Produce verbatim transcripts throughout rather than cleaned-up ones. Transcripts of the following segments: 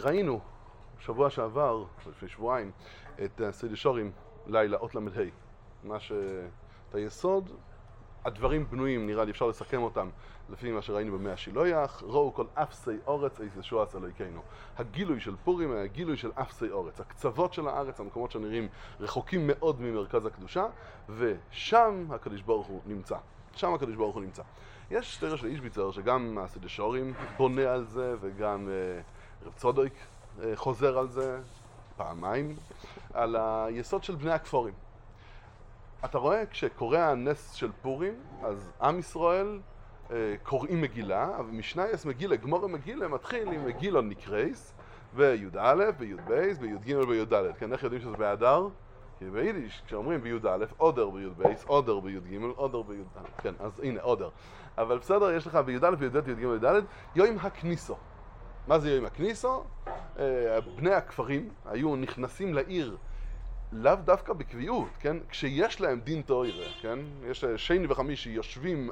ראינו שבוע שעבר, לפני שבועיים, את סיידי שורים לילה, אות למ"ה. מה ש... את היסוד, הדברים בנויים, נראה לי אפשר לסכם אותם לפי מה שראינו במאה השילוח. ראו כל אפסי אורץ איס ישוע עשה אלוהינו. הגילוי של פורים היה הגילוי של אפסי אורץ, הקצוות של הארץ, המקומות שנראים רחוקים מאוד ממרכז הקדושה, ושם הקדוש ברוך הוא נמצא. שם הקדוש ברוך הוא נמצא. יש שתי ראשי אישביצר שגם הסיידי שורים בונה על זה, וגם אה, רב צודק אה, חוזר על זה פעמיים, על היסוד של בני הכפורים. אתה רואה, כשקורא הנס של פורים, אז עם ישראל אה, קוראים מגילה, אבל משנייס מגילה, גמור מגילה, מתחיל עם מגילון נקרייס, ביוד א', ביוד בייס, ביוד ג' ביוד ד'. כן, איך יודעים שזה באדר? כי ביידיש, כשאומרים ביוד א', אודר ביוד בייס, אודר ביוד ג', אודר ביוד ד'. כן, אז הנה, אודר. אבל בסדר, יש לך ביוד א', ביוד ד', ביוד ג' ביוד ד', יום הכניסו. מה זה יום הכניסו? אה, בני הכפרים היו נכנסים לעיר, לאו דווקא בקביעות, כן? כשיש להם דין תורה, כן? יש שני וחמישי יושבים,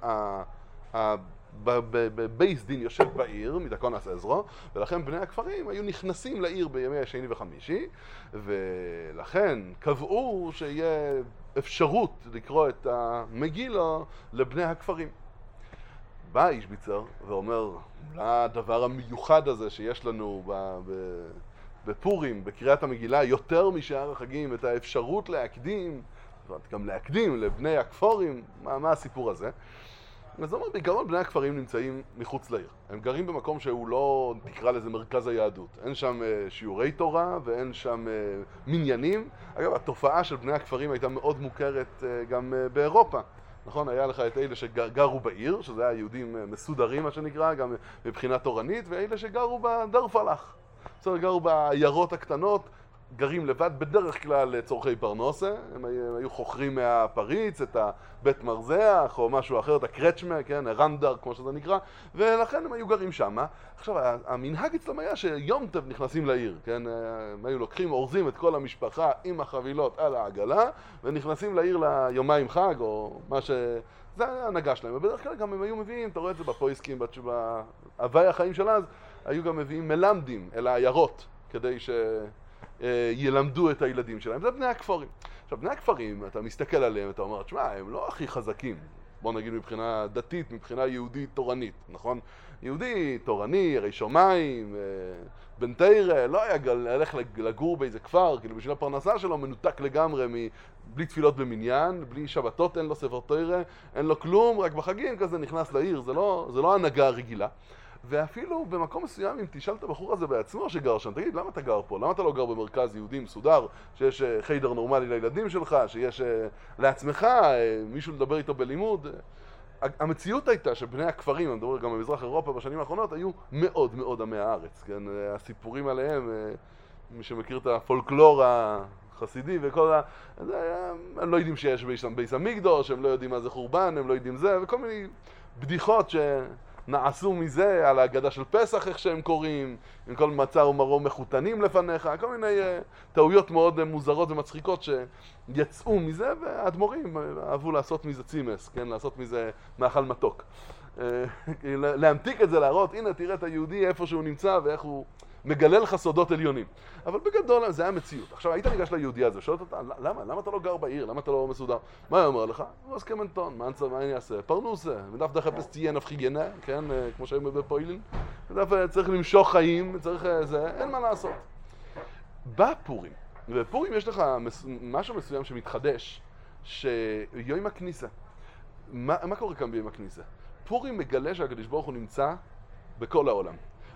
בבייס דין יושב בעיר, מדקונס עזרו, ולכן בני הכפרים היו נכנסים לעיר בימי השני וחמישי, ולכן קבעו שיהיה אפשרות לקרוא את המגילו לבני הכפרים. בא איש ביצר ואומר, מה הדבר המיוחד הזה שיש לנו ב... ב בפורים, בקריאת המגילה, יותר משאר החגים, את האפשרות להקדים, גם להקדים לבני הכפורים, מה, מה הסיפור הזה? אז אומר, בעיקרון בני הכפרים נמצאים מחוץ לעיר. הם גרים במקום שהוא לא, תקרא לזה מרכז היהדות. אין שם שיעורי תורה ואין שם מניינים. אגב, התופעה של בני הכפרים הייתה מאוד מוכרת גם באירופה. נכון, היה לך את אלה שגרו בעיר, שזה היה יהודים מסודרים, מה שנקרא, גם מבחינה תורנית, ואלה שגרו בדר פלח. בסדר, גרו בעיירות הקטנות, גרים לבד, בדרך כלל לצורכי פרנסה, הם היו חוכרים מהפריץ, את הבית מרזח או משהו אחר, את הקרצ'מה, כן, הרנדר, כמו שזה נקרא, ולכן הם היו גרים שם. עכשיו, המנהג אצלם היה שיום טוב נכנסים לעיר, כן, הם היו לוקחים, אורזים את כל המשפחה עם החבילות על העגלה, ונכנסים לעיר ליומיים חג, או מה ש... זה היה הנהגה שלהם, ובדרך כלל גם הם היו מביאים, אתה רואה את זה בפויסקים, בהווי החיים של אז, היו גם מביאים מלמדים אל העיירות, כדי שילמדו את הילדים שלהם. זה בני הכפרים. עכשיו, בני הכפרים, אתה מסתכל עליהם, אתה אומר, תשמע, הם לא הכי חזקים. בוא נגיד מבחינה דתית, מבחינה יהודית תורנית, נכון? יהודי תורני, ירא שמיים, בן תורה, לא היה הלך לגור באיזה כפר, כאילו בשביל הפרנסה שלו מנותק לגמרי, בלי תפילות במניין, בלי שבתות, אין לו ספר תורה, אין לו כלום, רק בחגים כזה נכנס לעיר, זה לא, זה לא הנהגה הרגילה. ואפילו במקום מסוים, אם תשאל את הבחור הזה בעצמו שגר שם, תגיד, למה אתה גר פה? למה אתה לא גר במרכז יהודי מסודר, שיש חיידר נורמלי לילדים שלך, שיש לעצמך מישהו לדבר איתו בלימוד? המציאות הייתה שבני הכפרים, אני מדבר גם במזרח אירופה בשנים האחרונות, היו מאוד מאוד עמי הארץ, כן? הסיפורים עליהם, מי שמכיר את הפולקלור החסידי וכל ה... הם לא יודעים שיש שם בייס המקדוש, הם לא יודעים מה זה חורבן, הם לא יודעים זה, וכל מיני בדיחות ש... נעשו מזה על ההגדה של פסח, איך שהם קוראים, עם כל מצה ומרום מחותנים לפניך, כל מיני uh, טעויות מאוד מוזרות ומצחיקות שיצאו מזה, והאדמו"רים אהבו לעשות מזה צימס, כן? לעשות מזה מאכל מתוק. Uh, להמתיק את זה, להראות, הנה תראה את היהודי איפה שהוא נמצא ואיך הוא מגלה לך סודות עליונים. אבל בגדול זה היה מציאות. עכשיו, היית ניגש ליהודי הזה, שואלת אותה, למה? למה אתה לא גר בעיר? למה אתה לא מסודר? מה הוא אומר לך? הוא אז כמנטון, מה אני אעשה? פרנוסה. מדף דרך אפס תהיה נפחי גנה, כן? כמו שהיום בפוילין. מדף צריך למשוך חיים, צריך זה, אין מה לעשות. בפורים, בפורים יש לך משהו מסוים שמתחדש, שיום הכניסה. מה, מה קורה כאן ביום הכניסה? פורים מגלה שהקדוש ברוך הוא נמצא בכל העולם.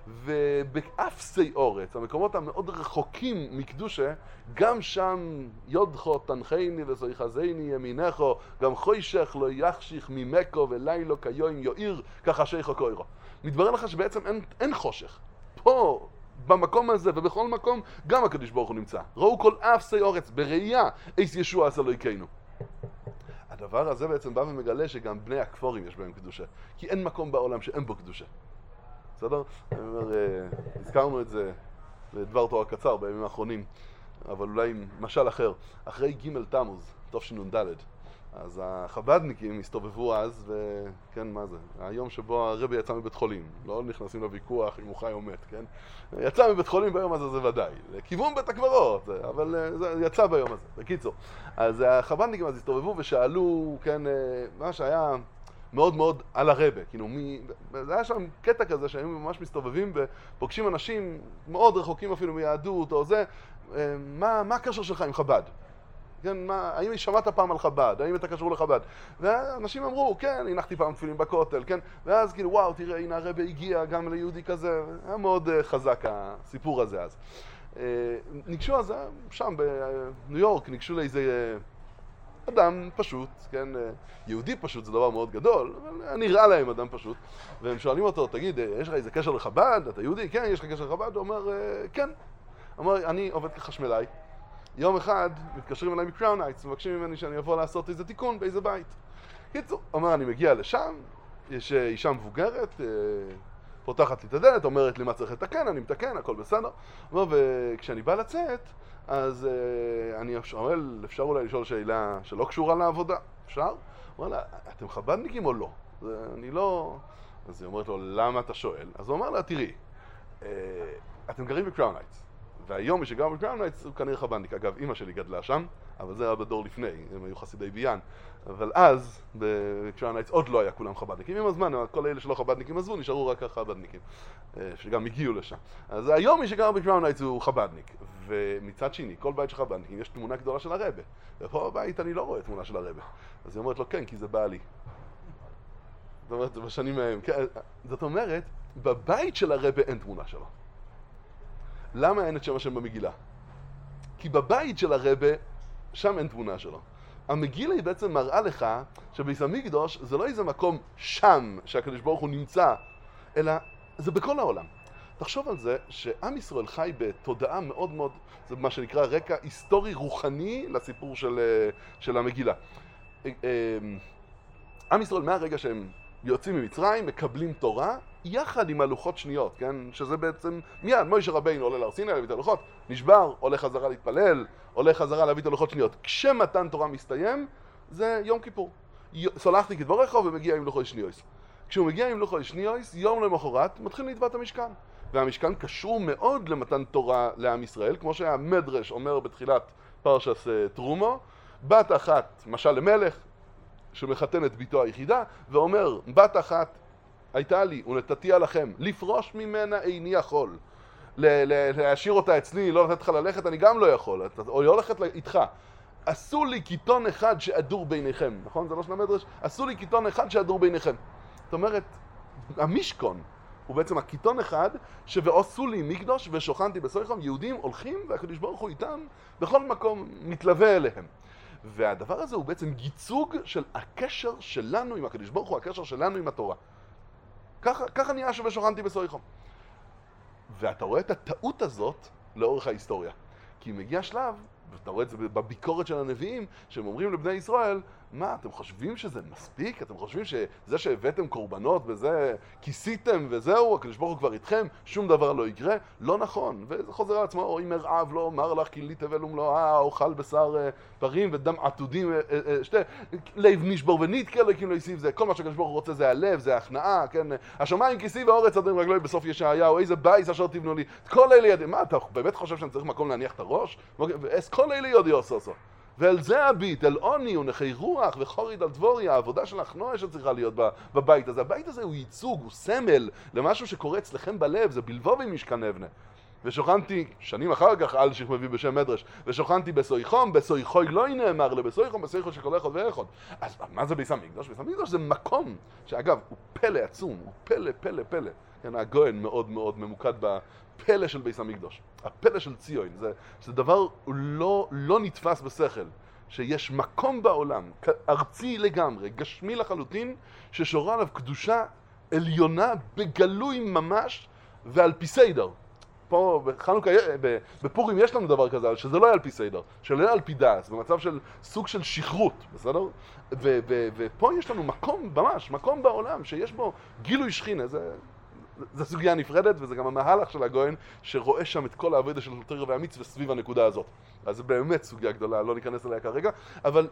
ובאפסי אורץ, המקומות המאוד רחוקים מקדושה, גם שם יודחו תנחני וזויחזני ימינךו, גם חוישך לא יחשיך ממקו ולילו כיום יואיר כחשיכו קוירו. מתברר לך שבעצם אין, אין חושך. פה, במקום הזה ובכל מקום, גם הקדוש ברוך הוא נמצא. ראו כל אפסי אורץ, בראייה, איס ישוע עשה אלוהינו. הדבר הזה בעצם בא ומגלה שגם בני הכפורים יש בהם קדושה, כי אין מקום בעולם שאין בו קדושה. בסדר? אני אומר, הזכרנו את זה בדבר תורה קצר בימים האחרונים, אבל אולי עם משל אחר. אחרי ג' תמוז, תשנ"ד, אז החבדניקים הסתובבו אז, וכן, מה זה? היום שבו הרבי יצא מבית חולים, לא נכנסים לוויכוח אם הוא חי או מת, כן? יצא מבית חולים ביום הזה, זה ודאי. לכיוון בית הקברות, אבל זה יצא ביום הזה. בקיצור, אז החבדניקים אז הסתובבו ושאלו, כן, מה שהיה מאוד מאוד על הרבה, כאילו, מי... זה היה שם קטע כזה שהם ממש מסתובבים ופוגשים אנשים מאוד רחוקים אפילו מיהדות או זה, מה, מה הקשר שלך עם חב"ד? כן, מה, האם שמעת פעם על חב"ד? האם אתה קשור לחב"ד? ואנשים אמרו, כן, הנחתי פעם תפילין בכותל, כן? ואז כאילו, וואו, תראה, הנה הרבה הגיע גם ליהודי כזה. היה מאוד uh, חזק הסיפור הזה אז. Uh, ניגשו אז, שם בניו יורק, ניגשו לאיזה uh, אדם פשוט, כן? Uh, יהודי פשוט זה דבר מאוד גדול, אבל נראה להם אדם פשוט. והם שואלים אותו, תגיד, יש לך איזה קשר לחב"ד? אתה יהודי? כן, יש לך קשר לחב"ד? הוא אומר, uh, כן. הוא אומר, אני עובד כחשמלאי. יום אחד מתקשרים אליי מקראון הייטס, מבקשים ממני שאני אבוא לעשות איזה תיקון באיזה בית. קיצור, אומר, אני מגיע לשם, יש אישה מבוגרת, פותחת לי את הדלת, אומרת לי מה צריך לתקן, אני מתקן, הכל בסדר. אומר, וכשאני בא לצאת, אז אני שואל, אפשר אולי לשאול שאלה שלא קשורה לעבודה? אפשר? אומר לה, אתם חב"דניקים או לא? אני לא... אז היא אומרת לו, למה אתה שואל? אז הוא אומר לה, תראי, אתם גרים בקראון הייטס. והיום מי שגר בקראון הייטס הוא כנראה חב"דניק. אגב, אמא שלי גדלה שם, אבל זה היה בדור לפני, הם היו חסידי ביאן. אבל אז, בקראון הייטס עוד לא היה כולם חב"דניקים. עם הזמן, כל אלה שלא חב"דניקים עזבו, נשארו רק החב"דניקים, שגם הגיעו לשם. אז היום מי שגר בקראון הייטס הוא חב"דניק. ומצד שני, כל בית של חב"דניקים יש תמונה גדולה של הרבה. ופה בבית אני לא רואה תמונה של הרבה. אז היא אומרת לו, כן, כי זה בעלי. זאת אומרת, זה בשנים מהם. זאת אומרת, בבית של הרבה אין תמונה שלו. למה אין את שם השם במגילה? כי בבית של הרבה, שם אין תמונה שלו. המגילה היא בעצם מראה לך שביס המקדוש זה לא איזה מקום שם שהקדוש ברוך הוא נמצא, אלא זה בכל העולם. תחשוב על זה שעם ישראל חי בתודעה מאוד מאוד, זה מה שנקרא רקע היסטורי רוחני לסיפור של, של המגילה. עם ישראל מהרגע שהם יוצאים ממצרים, מקבלים תורה, יחד עם הלוחות שניות, כן? שזה בעצם מיד, מוישה רבינו עולה להר סיני להביא את הלוחות, נשבר, עולה חזרה להתפלל, עולה חזרה להביא את הלוחות שניות. כשמתן תורה מסתיים, זה יום כיפור. סולחתי כדבריך ומגיע עם לוחות שניוס. כשהוא מגיע עם לוחות שניוס, יום למחרת, מתחיל נדבת המשכן. והמשכן קשור מאוד למתן תורה לעם ישראל, כמו שהמדרש אומר בתחילת פרשת תרומו, בת אחת, משל למלך, שמחתן את ביתו היחידה, ואומר, בת אחת הייתה לי ונתתיה לכם, לפרוש ממנה איני יכול. להשאיר אותה אצלי, לא לתת לך ללכת, אני גם לא יכול, או היא הולכת איתך. עשו לי קיטון אחד שאדור ביניכם, נכון? זה לא של המדרש? עשו לי קיטון אחד שאדור ביניכם. זאת אומרת, המשכון הוא בעצם הקיטון אחד שבעשו לי מקדוש ושוכנתי בסויכם, יהודים הולכים והקדוש ברוך הוא איתם בכל מקום מתלווה אליהם. והדבר הזה הוא בעצם ייצוג של הקשר שלנו עם הקדוש ברוך הוא, הקשר שלנו עם התורה. ככה, ככה נהיה שבשוכנתי בסויכם. ואתה רואה את הטעות הזאת לאורך ההיסטוריה. כי מגיע שלב, ואתה רואה את זה בביקורת של הנביאים, שהם אומרים לבני ישראל, מה, אתם חושבים שזה מספיק? אתם חושבים שזה שהבאתם קורבנות וזה כיסיתם וזהו, הקדוש ברוך הוא כבר איתכם, שום דבר לא יקרה? לא נכון. וזה חוזר על עצמו, או אם הרעב לא אומר לך, כי לי תבל ומלואה, אוכל בשר פרים ודם עתודים, שתי, לב נשבור ונתקה לקים לא יסיב, זה כל מה שהקדוש ברוך הוא רוצה זה הלב, זה ההכנעה, כן? השמיים כיסי והאורץ עדים רגלוי בסוף ישעיהו, איזה בייס אשר תבנו לי. כל אלה ידעים, מה, אתה באמת חושב שאני צריך מקום להניח את הראש? כל אלה יודעי עושו. ואל זה הביט, אל עוני ונכי רוח וחוריד על דבורי, העבודה של החנועה שצריכה להיות בבית הזה. הבית הזה הוא ייצוג, הוא סמל למשהו שקורה אצלכם בלב, זה בלבובי משכן אבנה. ושוכנתי, שנים אחר כך, על שכמביא בשם מדרש, ושוכנתי בסויכום, בסויכוי לא נאמר לבסויכום, בסויכוי שכל אחד ואחד. אז מה זה ביס המקדוש? ביס המקדוש זה מקום, שאגב, הוא פלא עצום, הוא פלא, פלא, פלא. כן, הגויין מאוד מאוד ממוקד בפלא של ביס המקדוש. הפלא של ציון, זה, זה דבר לא, לא נתפס בשכל. שיש מקום בעולם, ארצי לגמרי, גשמי לחלוטין, ששורה עליו קדושה עליונה בגלוי ממש ועל פי סדר. פה בחנוכה, בפורים יש לנו דבר כזה, שזה לא יהיה על פי סדר, שלא יהיה על פי דאס, במצב של סוג של שכרות, בסדר? ו- ו- ופה יש לנו מקום, ממש, מקום בעולם שיש בו גילוי שכינה, זה... זו סוגיה נפרדת, וזה גם המהלך של הגויין שרואה שם את כל העבודה של תורה והמצווה סביב הנקודה הזאת. אז זה באמת סוגיה גדולה, לא ניכנס אליה כרגע, אבל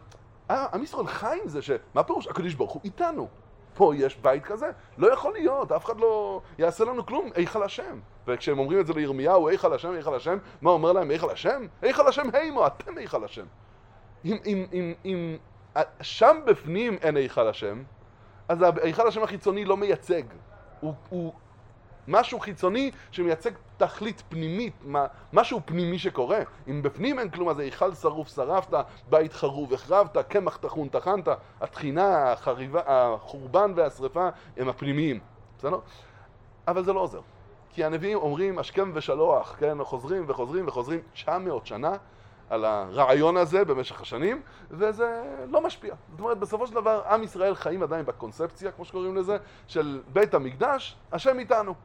עם ישראל חי עם זה ש... מה פירוש? הקדוש ברוך הוא איתנו. פה יש בית כזה. לא יכול להיות, אף אחד לא יעשה לנו כלום, היכל השם. וכשהם אומרים את זה לירמיהו, היכל השם, היכל השם, מה אומר להם, היכל השם? היכל השם הימו, אתם היכל השם. אם, אם, אם, אם שם בפנים אין היכל השם, אז היכל השם החיצוני לא מייצג. הוא, הוא משהו חיצוני שמייצג תכלית פנימית, מה, משהו פנימי שקורה. אם בפנים אין כלום, אז היכל שרוף שרפת, בית חרוב החרבת, קמח טחון טחנת, התחינה, החריבה, החורבן והשריפה הם הפנימיים. בסדר? אבל זה לא עוזר. כי הנביאים אומרים השכם ושלוח, כן? חוזרים וחוזרים וחוזרים תשע מאות שנה על הרעיון הזה במשך השנים, וזה לא משפיע. זאת אומרת, בסופו של דבר, עם ישראל חיים עדיין בקונספציה, כמו שקוראים לזה, של בית המקדש, השם איתנו.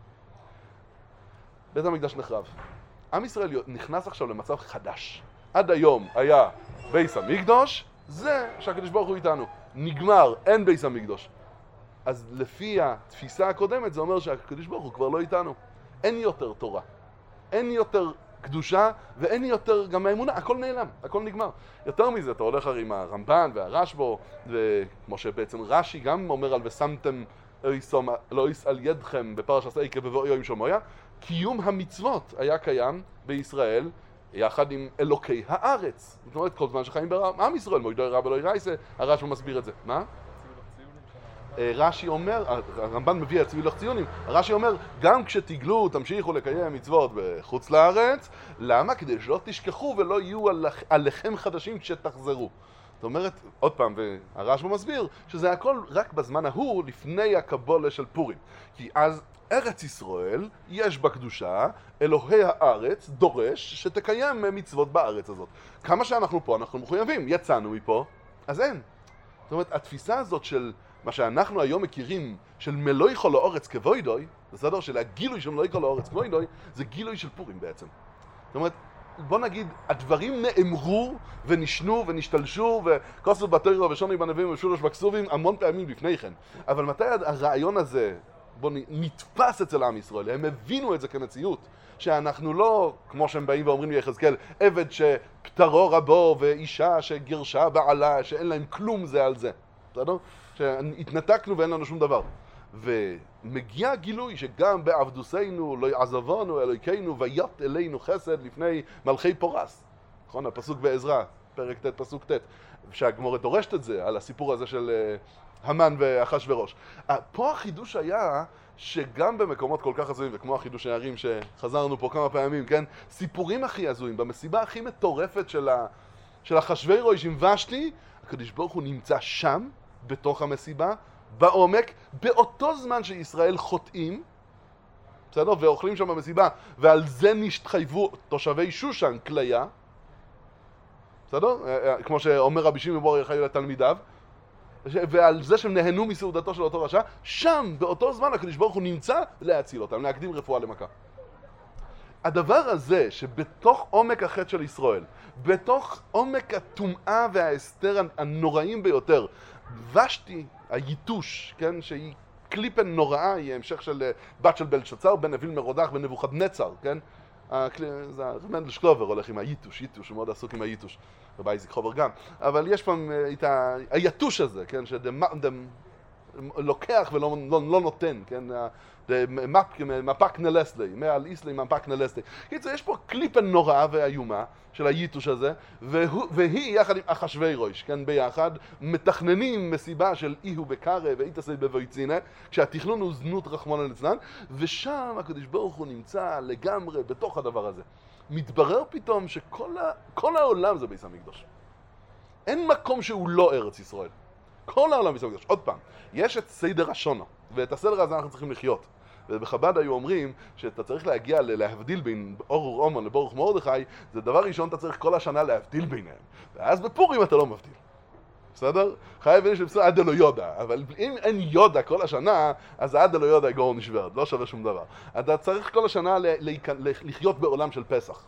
בית המקדש נחרב. עם ישראל נכנס עכשיו למצב חדש. עד היום היה בית המקדש, זה שהקדוש ברוך הוא איתנו. נגמר, אין בית המקדש. אז לפי התפיסה הקודמת, זה אומר שהקדוש ברוך הוא כבר לא איתנו. אין יותר תורה. אין יותר קדושה, ואין יותר גם האמונה, הכל נעלם, הכל נגמר. יותר מזה, אתה הולך הרי עם הרמב"ן והרשב"א, וכמו שבעצם רש"י גם אומר על ושמתם אלוהיס על ידכם בפרשת עקב בבואו עם שמויה, קיום המצוות היה קיים בישראל יחד עם אלוקי הארץ. זאת אומרת, כל זמן שחיים בעם ישראל, מוידוי רב אלוהי רייסה, הרשב"א מסביר את זה. מה? רש"י אומר, הרמב"ן מביא את צבילך ציונים, רש"י אומר, גם כשתגלו, תמשיכו לקיים מצוות בחוץ לארץ, למה? כדי שלא תשכחו ולא יהיו עליכם חדשים כשתחזרו. זאת אומרת, עוד פעם, והרש"י מסביר, שזה הכל רק בזמן ההוא, לפני הקבולה של פורים. כי אז ארץ ישראל, יש בה קדושה, אלוהי הארץ דורש שתקיים מצוות בארץ הזאת. כמה שאנחנו פה, אנחנו מחויבים, יצאנו מפה, אז אין. זאת אומרת, התפיסה הזאת של מה שאנחנו היום מכירים של מלואי כל האורץ כבוידוי, בסדר? של הגילוי של מלואי כל האורץ כבוידוי, זה גילוי של פורים בעצם. זאת אומרת, בוא נגיד, הדברים נאמרו ונשנו ונשתלשו וכוסו בתוירו ושוני בנביאים ושולש בכסובים המון פעמים לפני כן. אבל מתי הרעיון הזה, בוא נתפס אצל עם ישראל, הם הבינו את זה כמציאות, שאנחנו לא, כמו שהם באים ואומרים לי יחזקאל, עבד שפטרו רבו ואישה שגירשה בעלה, שאין להם כלום זה על זה. בסדר? שהתנתקנו ואין לנו שום דבר. ומגיע גילוי שגם בעבדוסנו לא יעזבנו אלוהינו וית אלינו חסד לפני מלכי פורס. נכון? הפסוק בעזרא, פרק ט' פסוק ט', שהגמורה דורשת את זה על הסיפור הזה של המן ואחשוורוש. פה החידוש היה שגם במקומות כל כך הזויים, וכמו החידוש הערים שחזרנו פה כמה פעמים, כן? סיפורים הכי הזויים, במסיבה הכי מטורפת של, ה... של אחשוורוש עם ושתי, הקדוש ברוך הוא נמצא שם, בתוך המסיבה, בעומק, באותו זמן שישראל חוטאים, בסדר? ואוכלים שם במסיבה, ועל זה נשתחייבו תושבי שושן כליה, בסדר? כמו שאומר רבי שמעון בר יוחאי לתלמידיו, ועל זה שהם נהנו מסעודתו של אותו רשע, שם, באותו זמן, הקדוש ברוך הוא נמצא להציל אותם, להקדים רפואה למכה. הדבר הזה, שבתוך עומק החטא של ישראל, בתוך עומק הטומאה וההסתר הנוראים ביותר, ושתי, היתוש, כן, שהיא קליפן נוראה, היא המשך של בת של בלשצר, בן אביל מרודח ונבוכדנצר, כן? זה מנדל שקלובר הולך עם היתוש, יתוש, הוא מאוד עסוק עם היתוש, רבי איזיק חובר גם, אבל יש פעם את היתוש הזה, כן, שלוקח ולא לא, לא נותן, כן, מפק נלסלי, מעל איסלי מפק נלסלי. קיצור, יש פה קליפן נוראה ואיומה של היתוש הזה, והוא, והיא יחד עם אחשוורוש, כן, ביחד, מתכננים מסיבה של איהו בקרה ואיתסי בבויצינה, כשהתכנון הוא זנות רחמנא ליצלן, ושם הקדוש ברוך הוא נמצא לגמרי בתוך הדבר הזה. מתברר פתאום שכל ה, כל העולם זה בית המקדש. אין מקום שהוא לא ארץ ישראל. כל העולם בית המקדש. עוד פעם, יש את סדר השונו, ואת הסדר הזה אנחנו צריכים לחיות. ובחב"ד היו אומרים שאתה צריך להגיע להבדיל בין אור אומן לברוך מרדכי, זה דבר ראשון, אתה צריך כל השנה להבדיל ביניהם. ואז בפורים אתה לא מבדיל. בסדר? חייב אין שבסדר עד אלו יודע, אבל אם אין יודע כל השנה, אז עד אלו יודע גאון נשברת, לא שווה שום דבר. אתה צריך כל השנה לחיות בעולם של פסח.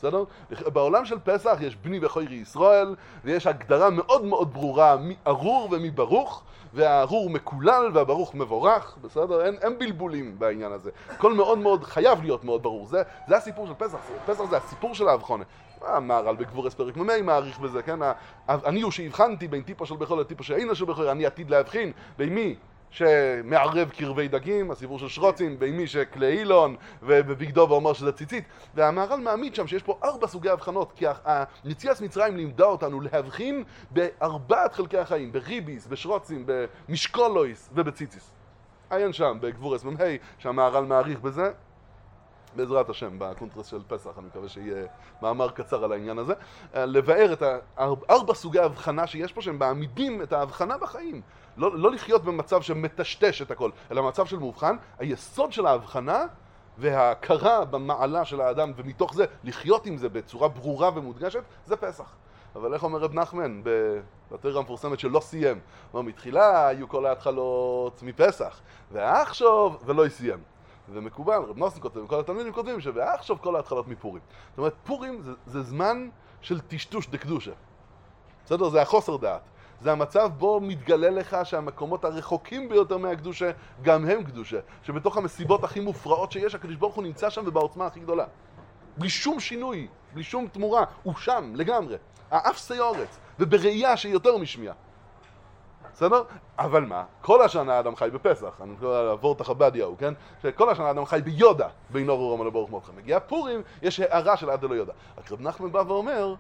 בסדר? בעולם של פסח יש בני בכורי ישראל, ויש הגדרה מאוד מאוד ברורה מי ארור ומי ברוך, והארור מקולל והברוך מבורך, בסדר? אין, אין בלבולים בעניין הזה. הכל מאוד מאוד חייב להיות מאוד ברור. זה, זה הסיפור של פסח. פסח זה הסיפור של ההבחונה. המהר"ל בגבורס פרק מ"ה מעריך בזה, כן? אני הוא שהבחנתי בין טיפו של בכור לטיפו של אינו של בכור, אני עתיד להבחין בין מי שמערב קרבי דגים, הסיפור של שרוצים, בין מי שכלי אילון ובבגדו ואומר שזה ציצית. והמהר"ל מעמיד שם שיש פה ארבע סוגי הבחנות, כי יציאת מצרים לימדה אותנו להבחין בארבעת חלקי החיים, בריביס, בשרוצים, במשקולויס ובציציס. עיין שם בגבורס מ"ה שהמהר"ל מעריך בזה. בעזרת השם, בקונטרס של פסח, אני מקווה שיהיה מאמר קצר על העניין הזה, לבאר את ארבע סוגי ההבחנה שיש פה, שהם מעמידים את ההבחנה בחיים. לא, לא לחיות במצב שמטשטש את הכל, אלא מצב של מובחן. היסוד של ההבחנה וההכרה במעלה של האדם, ומתוך זה לחיות עם זה בצורה ברורה ומודגשת, זה פסח. אבל איך אומר רב נחמן בתורה המפורסמת שלא סיים? הוא מתחילה היו כל ההתחלות מפסח, ועכשיו ולא יסיים. ומקובל, רב נוסן כותב, וכל התלמידים כותבים שבעכשיו כל ההתחלות מפורים. זאת אומרת, פורים זה, זה זמן של טשטוש דקדושה. בסדר? זה החוסר דעת. זה המצב בו מתגלה לך שהמקומות הרחוקים ביותר מהקדושה, גם הם קדושה. שבתוך המסיבות הכי מופרעות שיש, הקדוש ברוך הוא נמצא שם ובעוצמה הכי גדולה. בלי שום שינוי, בלי שום תמורה. הוא שם, לגמרי. האף סיורץ, ובראייה שיותר משמיע. בסדר? אבל מה? כל השנה האדם חי בפסח, אני קורא לעבור את החבדיהו, כן? שכל השנה האדם חי ביודה, בינו ורום לברוך מותכם. מגיע פורים, יש הערה של עד אלו יודע. רק רב נחמן בא ואומר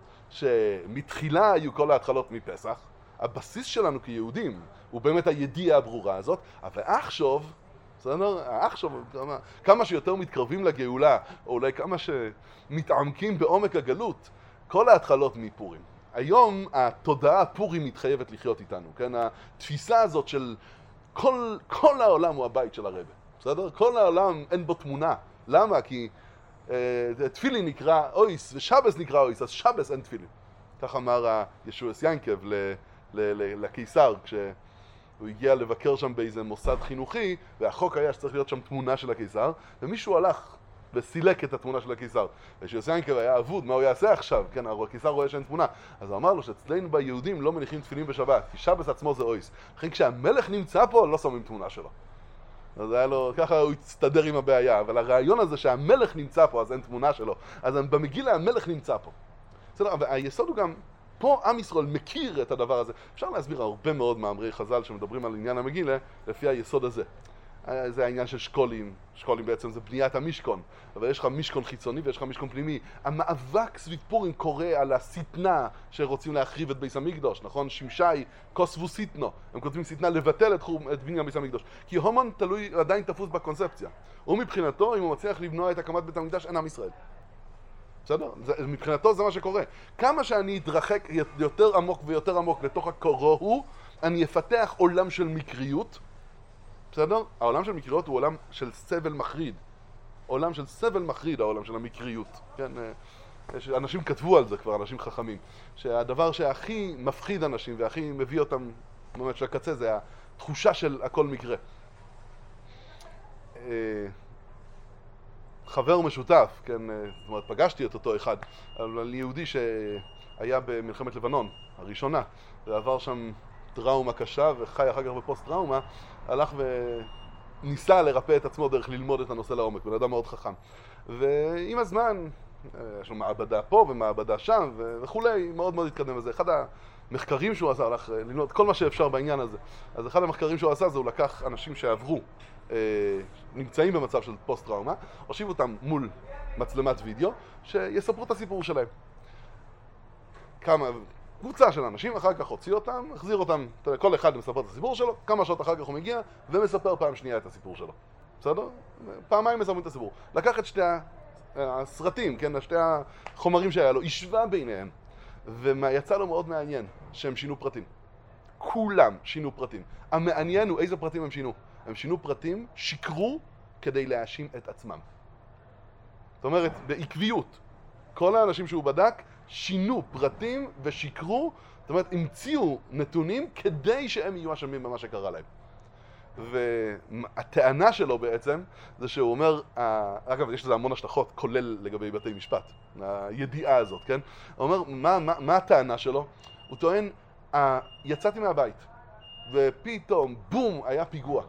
שמתחילה היו כל ההתחלות מפסח, הבסיס שלנו כיהודים הוא באמת הידיעה הברורה הזאת, אבל עכשיו, בסדר? עכשיו, כמה, כמה שיותר מתקרבים לגאולה, או אולי כמה שמתעמקים בעומק הגלות, כל ההתחלות מפורים. היום התודעה הפורים מתחייבת לחיות איתנו, כן? התפיסה הזאת של כל, כל העולם הוא הבית של הרב, בסדר? כל העולם אין בו תמונה. למה? כי אה, תפילין נקרא אויס ושבס נקרא אויס, אז שבס אין תפילין. כך אמר ישועס ינקב ל, ל, ל, לקיסר, כשהוא הגיע לבקר שם באיזה מוסד חינוכי, והחוק היה שצריך להיות שם תמונה של הקיסר, ומישהו הלך וסילק את התמונה של הקיסר. וישועס ינקב היה אבוד, מה הוא יעשה עכשיו? כן, הקיסר רואה שאין תמונה. אז הוא אמר לו שאצלנו ביהודים לא מניחים תפילין בשבת, כי שבס עצמו זה אויס. לכן כשהמלך נמצא פה, לא שמים תמונה שלו. אז היה לו, ככה הוא הצטדר עם הבעיה, אבל הרעיון הזה שהמלך נמצא פה, אז אין תמונה שלו. אז במגילה המלך נמצא פה. בסדר, אבל היסוד הוא גם, פה עם ישראל מכיר את הדבר הזה. אפשר להסביר הרבה מאוד מאמרי חז"ל שמדברים על עניין המגילה, לפי היסוד הזה. זה העניין של שקולים, שקולים בעצם זה בניית המשכון, אבל יש לך משכון חיצוני ויש לך משכון פנימי. המאבק סביב פורים קורא על הסתנה שרוצים להחריב את בית המקדוש, נכון? שמשי, כוסבו סיתנו, הם כותבים סתנה לבטל את, חור, את בניין בית המקדוש, כי הומן תלוי, עדיין תפוס בקונספציה. ומבחינתו, אם הוא מצליח לבנוע את הקמת בית המקדש, אין עם ישראל. בסדר? זה, מבחינתו זה מה שקורה. כמה שאני אתרחק יותר עמוק ויותר עמוק לתוך הקורו הוא, אני אפתח עולם של מקריות. בסדר? העולם של מקריות הוא עולם של סבל מחריד. עולם של סבל מחריד, העולם של המקריות. כן? יש, אנשים כתבו על זה כבר, אנשים חכמים. שהדבר שהכי מפחיד אנשים והכי מביא אותם באמת של הקצה זה התחושה של הכל מקרה. חבר משותף, כן, זאת אומרת, פגשתי את אותו אחד, אבל יהודי שהיה במלחמת לבנון הראשונה, ועבר שם טראומה קשה וחי אחר כך בפוסט טראומה, הלך וניסה לרפא את עצמו דרך ללמוד את הנושא לעומק, בן אדם מאוד חכם. ועם הזמן, יש לו מעבדה פה ומעבדה שם וכולי, מאוד מאוד התקדם בזה. אחד המחקרים שהוא עשה, הלך ללמוד כל מה שאפשר בעניין הזה. אז אחד המחקרים שהוא עשה זה הוא לקח אנשים שעברו, נמצאים במצב של פוסט טראומה, הושיב אותם מול מצלמת וידאו, שיספרו את הסיפור שלהם. כמה... קבוצה של אנשים, אחר כך הוציא אותם, החזיר אותם, כל אחד מספר את הסיפור שלו, כמה שעות אחר כך הוא מגיע ומספר פעם שנייה את הסיפור שלו. בסדר? פעמיים מספרים את הסיפור. לקח את שתי הסרטים, כן, שתי החומרים שהיה לו, השווה ביניהם, ויצא לו מאוד מעניין שהם שינו פרטים. כולם שינו פרטים. המעניין הוא איזה פרטים הם שינו. הם שינו פרטים, שיקרו כדי להאשים את עצמם. זאת אומרת, בעקביות. כל האנשים שהוא בדק שינו פרטים ושיקרו, זאת אומרת, המציאו נתונים כדי שהם יהיו אשמים במה שקרה להם. והטענה שלו בעצם זה שהוא אומר, אגב יש לזה המון השלכות, כולל לגבי בתי משפט, הידיעה הזאת, כן? הוא אומר, מה, מה, מה הטענה שלו? הוא טוען, יצאתי מהבית ופתאום בום היה פיגוע.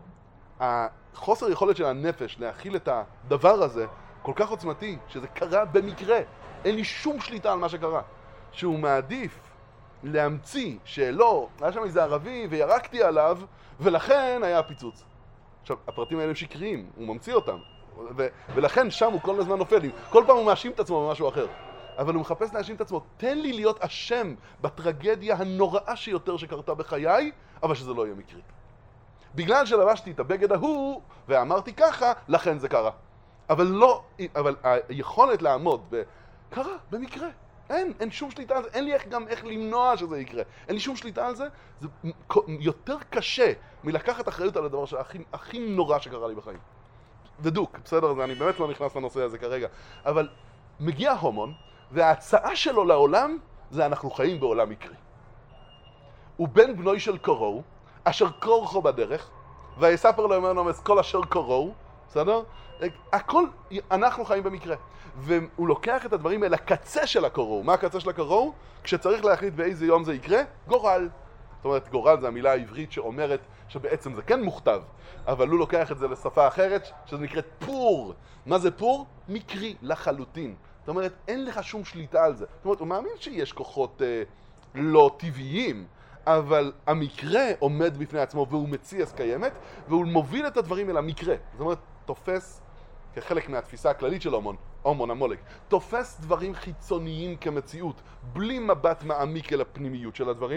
החוסר יכולת של הנפש להכיל את הדבר הזה כל כך עוצמתי שזה קרה במקרה, אין לי שום שליטה על מה שקרה, שהוא מעדיף להמציא שלא, היה שם איזה ערבי וירקתי עליו ולכן היה פיצוץ. עכשיו, הפרטים האלה הם שקריים, הוא ממציא אותם ו- ולכן שם הוא כל הזמן נופל, כל פעם הוא מאשים את עצמו במשהו אחר, אבל הוא מחפש להאשים את עצמו, תן לי להיות אשם בטרגדיה הנוראה שיותר שקרתה בחיי, אבל שזה לא יהיה מקרי. בגלל שלבשתי את הבגד ההוא ואמרתי ככה, לכן זה קרה. אבל לא, אבל היכולת לעמוד ב... קרה, במקרה. אין, אין שום שליטה על זה, אין לי איך, גם איך למנוע שזה יקרה. אין לי שום שליטה על זה, זה יותר קשה מלקחת אחריות על הדבר שהכי, הכי נורא שקרה לי בחיים. ודוק, בסדר, אני באמת לא נכנס לנושא הזה כרגע. אבל מגיע הומון, וההצעה שלו לעולם זה אנחנו חיים בעולם מקרי. הוא בן בנוי של קורו, אשר קורכו בדרך, ויספר לו אמר נומס כל אשר קורו, בסדר? הכל, אנחנו חיים במקרה. והוא לוקח את הדברים אל הקצה של הקורו. מה הקצה של הקורו? כשצריך להחליט באיזה יום זה יקרה, גורל. זאת אומרת, גורל זה המילה העברית שאומרת שבעצם זה כן מוכתב, אבל הוא לוקח את זה לשפה אחרת, שזה נקראת פור. מה זה פור? מקרי לחלוטין. זאת אומרת, אין לך שום שליטה על זה. זאת אומרת, הוא מאמין שיש כוחות אה, לא טבעיים, אבל המקרה עומד בפני עצמו והוא מציע קיימת, והוא מוביל את הדברים אל המקרה. זאת אומרת, תופס, כחלק מהתפיסה הכללית של הומון, הומון המולק, תופס דברים חיצוניים כמציאות, בלי מבט מעמיק אל הפנימיות של הדברים.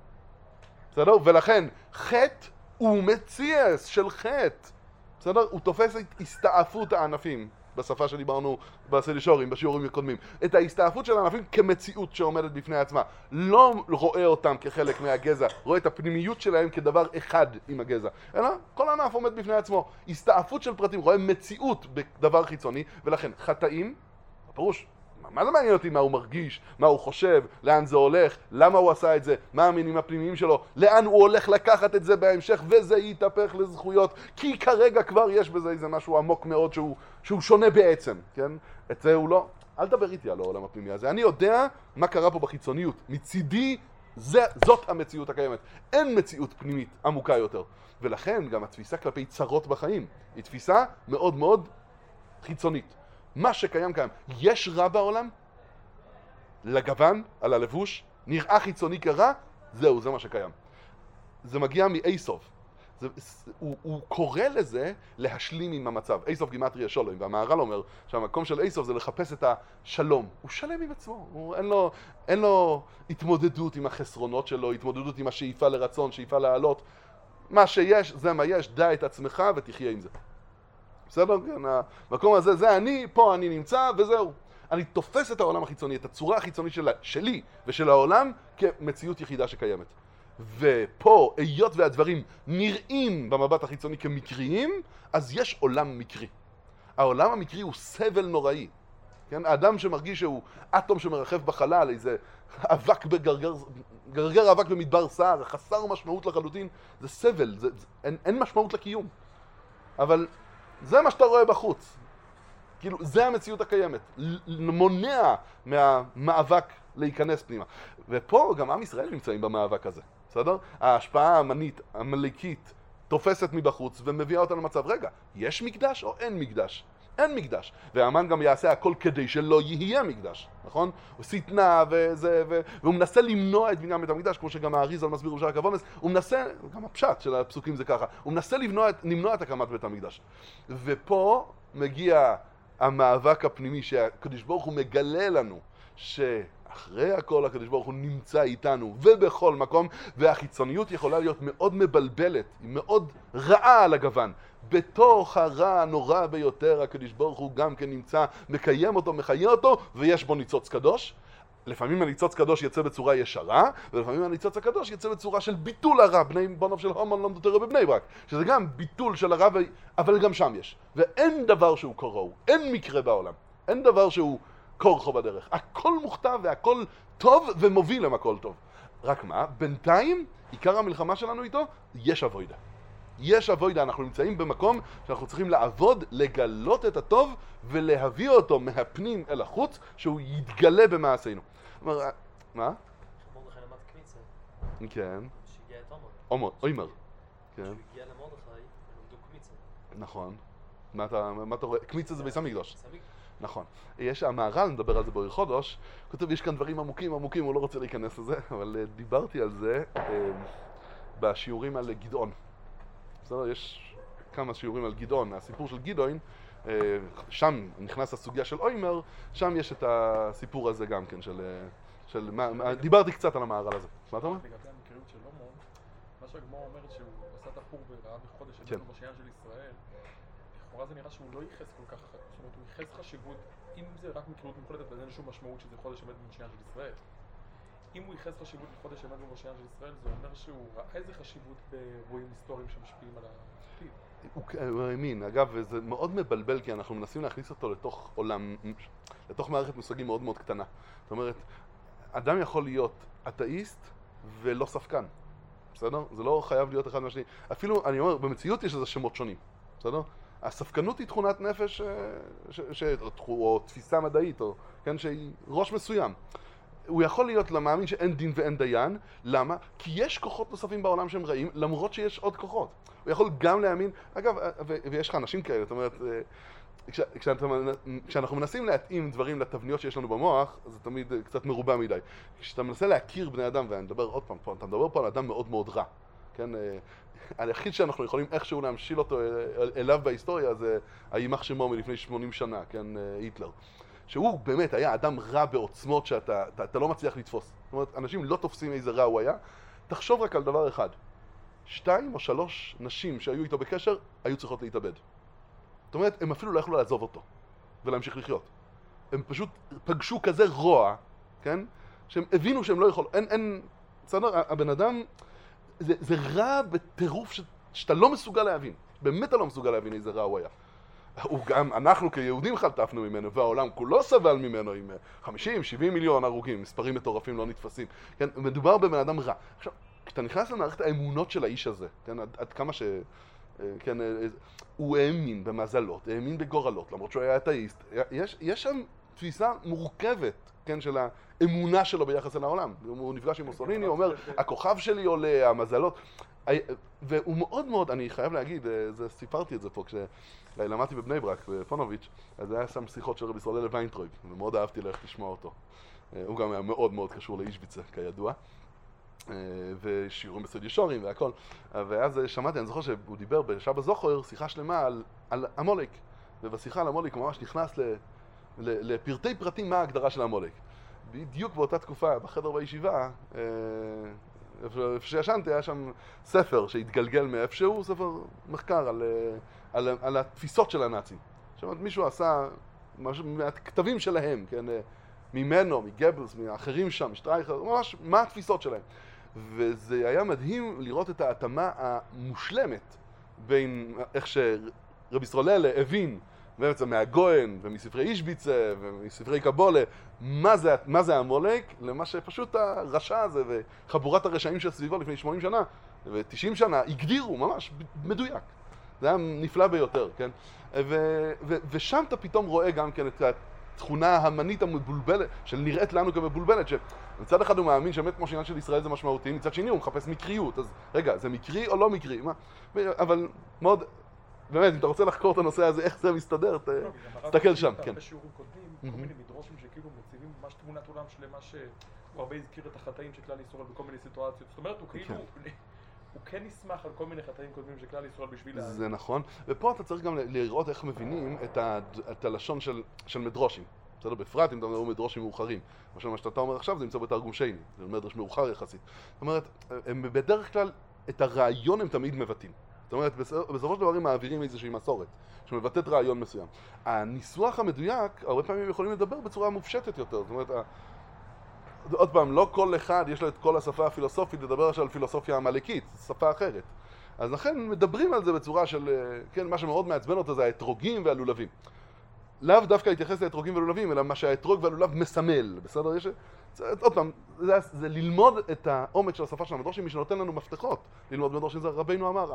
בסדר? ולכן, חטא הוא מציאס של חטא. בסדר? הוא תופס את הסתעפות הענפים, בשפה שדיברנו בסלישורים, בשיעורים הקודמים. את ההסתעפות של הענפים כמציאות שעומדת בפני עצמה. לא רואה אותם כחלק מהגזע, רואה את הפנימיות שלהם כדבר אחד עם הגזע. אלא כל ענף עומד בפני עצמו. הסתעפות של פרטים, רואה מציאות בדבר חיצוני, ולכן חטאים, הפירוש, מה זה מעניין אותי מה הוא מרגיש, מה הוא חושב, לאן זה הולך, למה הוא עשה את זה, מה המינים הפנימיים שלו, לאן הוא הולך לקחת את זה בהמשך, וזה יתהפך לזכויות, כי כרגע כבר יש בזה איזה משהו עמוק מאוד שהוא, שהוא שונה בעצם, כן? את זה הוא לא, אל תדבר איתי על העולם הפנימי הזה, אני יודע מה קרה פה בחיצוניות, מצידי זה, זאת המציאות הקיימת, אין מציאות פנימית עמוקה יותר, ולכן גם התפיסה כלפי צרות בחיים, היא תפיסה מאוד מאוד חיצונית. מה שקיים קיים. יש רע בעולם? לגוון, על הלבוש, נראה חיצוני כרע, זהו, זה מה שקיים. זה מגיע מאיסוף. זה, הוא, הוא קורא לזה להשלים עם המצב. איסוף גימטריה שולם, והמהר"ל אומר שהמקום של איסוף זה לחפש את השלום. הוא שלם עם עצמו, הוא, אין, לו, אין לו התמודדות עם החסרונות שלו, התמודדות עם השאיפה לרצון, שאיפה לעלות. מה שיש, זה מה יש, דע את עצמך ותחיה עם זה. בסדר? המקום הזה, זה אני, פה אני נמצא, וזהו. אני תופס את העולם החיצוני, את הצורה החיצונית של, שלי ושל העולם כמציאות יחידה שקיימת. ופה, היות והדברים נראים במבט החיצוני כמקריים, אז יש עולם מקרי. העולם המקרי הוא סבל נוראי. כן? האדם שמרגיש שהוא אטום שמרחב בחלל, איזה אבק בגרגר, גרגר אבק במדבר סער, חסר משמעות לחלוטין, זה סבל, זה, זה, אין, אין משמעות לקיום. אבל זה מה שאתה רואה בחוץ. כאילו, זה המציאות הקיימת. מונע מהמאבק להיכנס פנימה. ופה גם עם ישראל נמצאים במאבק הזה. בסדר? ההשפעה האמנית, המליקית, תופסת מבחוץ ומביאה אותנו למצב, רגע, יש מקדש או אין מקדש? אין מקדש. והאמן גם יעשה הכל כדי שלא יהיה מקדש, נכון? הוא סיטנה וזה, ו... והוא מנסה למנוע את בניין בית המקדש, כמו שגם האריז"ל מסביר בשער הכוונס, הוא מנסה, גם הפשט של הפסוקים זה ככה, הוא מנסה למנוע את, למנוע את הקמת בית המקדש. ופה מגיע המאבק הפנימי שהקדוש ברוך הוא מגלה לנו, שאחרי הכל הקדוש ברוך הוא נמצא איתנו ובכל מקום, והחיצוניות יכולה להיות מאוד מבלבלת, היא מאוד רעה על הגוון. בתוך הרע הנורא ביותר הקדוש ברוך הוא גם כן נמצא, מקיים אותו, מחיה אותו, ויש בו ניצוץ קדוש. לפעמים הניצוץ קדוש יצא בצורה ישרה, ולפעמים הניצוץ הקדוש יצא בצורה של ביטול הרע, בני בונוב של הומון למדו תורה בבני ברק, שזה גם ביטול של הרע, אבל גם שם יש. ואין דבר שהוא קוראו, אין מקרה בעולם, אין דבר שהוא קורחו בדרך. הכל מוכתב והכל טוב ומוביל להם הכל טוב. רק מה? בינתיים, עיקר המלחמה שלנו איתו, יש אבוידה. יש עבודה, אנחנו נמצאים במקום שאנחנו צריכים לעבוד, לגלות את הטוב ולהביא אותו מהפנים אל החוץ, שהוא יתגלה במעשינו. אומר, מה? מרדכי למד קמיצה. כן. שהגיע את עומר. עומר, עומר. כן. שהוא הגיע למרדכי, הם למדו קמיצה. נכון. מה אתה, מה אתה רואה? קמיצה זה ביס המקדוש. ביס המקדוש. נכון. יש, המהר"ל מדבר על זה באור חודש, כותב, יש כאן דברים עמוקים עמוקים, הוא לא רוצה להיכנס לזה, אבל uh, דיברתי על זה uh, בשיעורים על גדעון. בסדר, יש כמה שיעורים על גדעון, הסיפור של גדעון, uh, שם נכנס הסוגיה של אוימר, שם יש את הסיפור הזה גם כן, של... Uh, של מה, מה, דיברתי קצת על המהר"ל הזה. מה אתה אומר? לגבי המקריות של לומון, מה שהגמרא אומרת שהוא עשה את הפור וראה בחודש כן. אבינו בשעיין של ישראל, לכאורה זה נראה שהוא לא ייחס כל כך, זאת אומרת, הוא ייחס חשיבות, אם זה רק מקריות מוחלטת, אז אין שום משמעות שזה חודש אמת בשעיין של ישראל. אם הוא ייחס חשיבות לחודש אמת בשעיין של ישראל, זה אומר שהוא ראה איזה חשיבות באירועים היסטוריים שמשפיעים על העתיד. הוא האמין, אגב, זה מאוד מבלבל, כי אנחנו מנסים להכניס אותו לתוך עולם, לתוך מערכת מושגים מאוד מאוד קטנה. זאת אומרת, אדם יכול להיות אתאיסט ולא ספקן, בסדר? זה לא חייב להיות אחד מהשני. אפילו, אני אומר, במציאות יש איזה שמות שונים, בסדר? הספקנות היא תכונת נפש, ש, ש, או תפיסה מדעית, או, כן, שהיא ראש מסוים. הוא יכול להיות למאמין שאין דין ואין דיין. למה? כי יש כוחות נוספים בעולם שהם רעים, למרות שיש עוד כוחות. הוא יכול גם להאמין, אגב, ו, ויש לך אנשים כאלה, זאת אומרת, כש, כשאתה, כשאנחנו מנסים להתאים דברים לתבניות שיש לנו במוח, זה תמיד קצת מרובע מדי. כשאתה מנסה להכיר בני אדם, ואני מדבר עוד פעם, אתה מדבר פה על אדם מאוד מאוד רע, כן? היחיד שאנחנו יכולים איכשהו להמשיל אותו אליו בהיסטוריה זה היימח שמו מלפני שמונים שנה, כן, היטלר. שהוא באמת היה אדם רע בעוצמות שאתה אתה, אתה לא מצליח לתפוס. זאת אומרת, אנשים לא תופסים איזה רע הוא היה. תחשוב רק על דבר אחד. שתיים או שלוש נשים שהיו איתו בקשר, היו צריכות להתאבד. זאת אומרת, הם אפילו לא יכלו לעזוב אותו ולהמשיך לחיות. הם פשוט פגשו כזה רוע, כן? שהם הבינו שהם לא יכולים. אין, אין, בסדר, הבן אדם, זה, זה רע בטירוף ש, שאתה לא מסוגל להבין. באמת אתה לא מסוגל להבין איזה רע הוא היה. הוא גם, אנחנו כיהודים חלטפנו ממנו, והעולם כולו סבל ממנו עם חמישים שבעים מיליון הרוגים, מספרים מטורפים לא נתפסים. כן? מדובר בבן אדם רע. עכשיו, כשאתה נכנס למערכת האמונות של האיש הזה, כן? עד, עד כמה ש... כן, הוא האמין במזלות, האמין בגורלות, למרות שהוא היה אתאיסט. יש, יש שם תפיסה מורכבת, כן, של האמונה שלו ביחס אל העולם. הוא נפגש עם מוסוליני, הוא אומר, הכוכב שלי עולה, המזלות. והוא מאוד מאוד, אני חייב להגיד, זה, סיפרתי את זה פה כשלמדתי בבני ברק, בפונוביץ', אז היה שם שיחות של רבי ישראל ויינטרויב, ומאוד אהבתי ללכת לשמוע אותו. הוא גם היה מאוד מאוד קשור לאישביצה, כידוע. ושיעורים בסוד ישורים והכל. ואז שמעתי, אני זוכר שהוא דיבר בשבא זוכר שיחה שלמה על, על המולק. ובשיחה על המולק הוא ממש נכנס ל, ל, לפרטי פרטים מה ההגדרה של המולק. בדיוק באותה תקופה, בחדר בישיבה, איפה שישנתי, היה שם ספר שהתגלגל מאיפשהו, ספר מחקר על, על, על, על התפיסות של הנאצים. זאת אומרת, מישהו עשה משהו מהכתבים שלהם, כן? ממנו, מגבלס, מאחרים שם, שטרייכר, ממש מה התפיסות שלהם. וזה היה מדהים לראות את ההתאמה המושלמת בין איך שרבי סרוללה הבין, בעצם מהגוהן ומספרי אישביצה ומספרי קבולה, מה זה, מה זה המולק, למה שפשוט הרשע הזה וחבורת הרשעים שסביבו לפני שמונים שנה ו-תשעים שנה הגדירו ממש מדויק. זה היה נפלא ביותר, כן? ו- ו- ושם אתה פתאום רואה גם כן את התכונה המנית המבולבלת, של נראית לנו כמבולבלת, שמצד אחד הוא מאמין שבאמת כמו שעניין של ישראל זה משמעותי, מצד שני הוא מחפש מקריות, אז רגע, זה מקרי או לא מקרי? מה? אבל מאוד, באמת, אם אתה רוצה לחקור את הנושא הזה, איך זה מסתדר, תסתכל שם, כן. בשיעורים קודמים, כל מיני מדרושים שכאילו מציבים ממש תמונת עולם שלמה שהוא הרבה הזכיר את החטאים של כלל ישראל בכל מיני סיטואציות. זאת אומרת, הוא כאילו... הוא כן ישמח על כל מיני חטאים קודמים של כלל ישראל בשביל... זה נכון, ופה אתה צריך גם לראות איך מבינים את, ה, את הלשון של, של מדרושים. בסדר, בפרט אם אתה אומר מדרושים מאוחרים. למשל, מה שאתה אומר עכשיו זה נמצא בתרגום שני, זה מדרש מאוחר יחסית. זאת אומרת, הם בדרך כלל, את הרעיון הם תמיד מבטאים. זאת אומרת, בסופו של דבר הם מעבירים איזושהי מסורת, שמבטאת רעיון מסוים. הניסוח המדויק, הרבה פעמים יכולים לדבר בצורה מופשטת יותר. זאת אומרת, עוד פעם, לא כל אחד יש לו את כל השפה הפילוסופית לדבר עכשיו על פילוסופיה המלכית, שפה אחרת. אז לכן מדברים על זה בצורה של, כן, מה שמאוד מעצבן אותו זה האתרוגים והלולבים. לאו דווקא להתייחס לאתרוגים ולולבים, אלא מה שהאתרוג והלולב מסמל, בסדר? יש... זה, עוד פעם, זה, זה ללמוד את העומק של השפה של המדרושים, מי שנותן לנו מפתחות ללמוד מדרושים זה רבינו המהר"ל.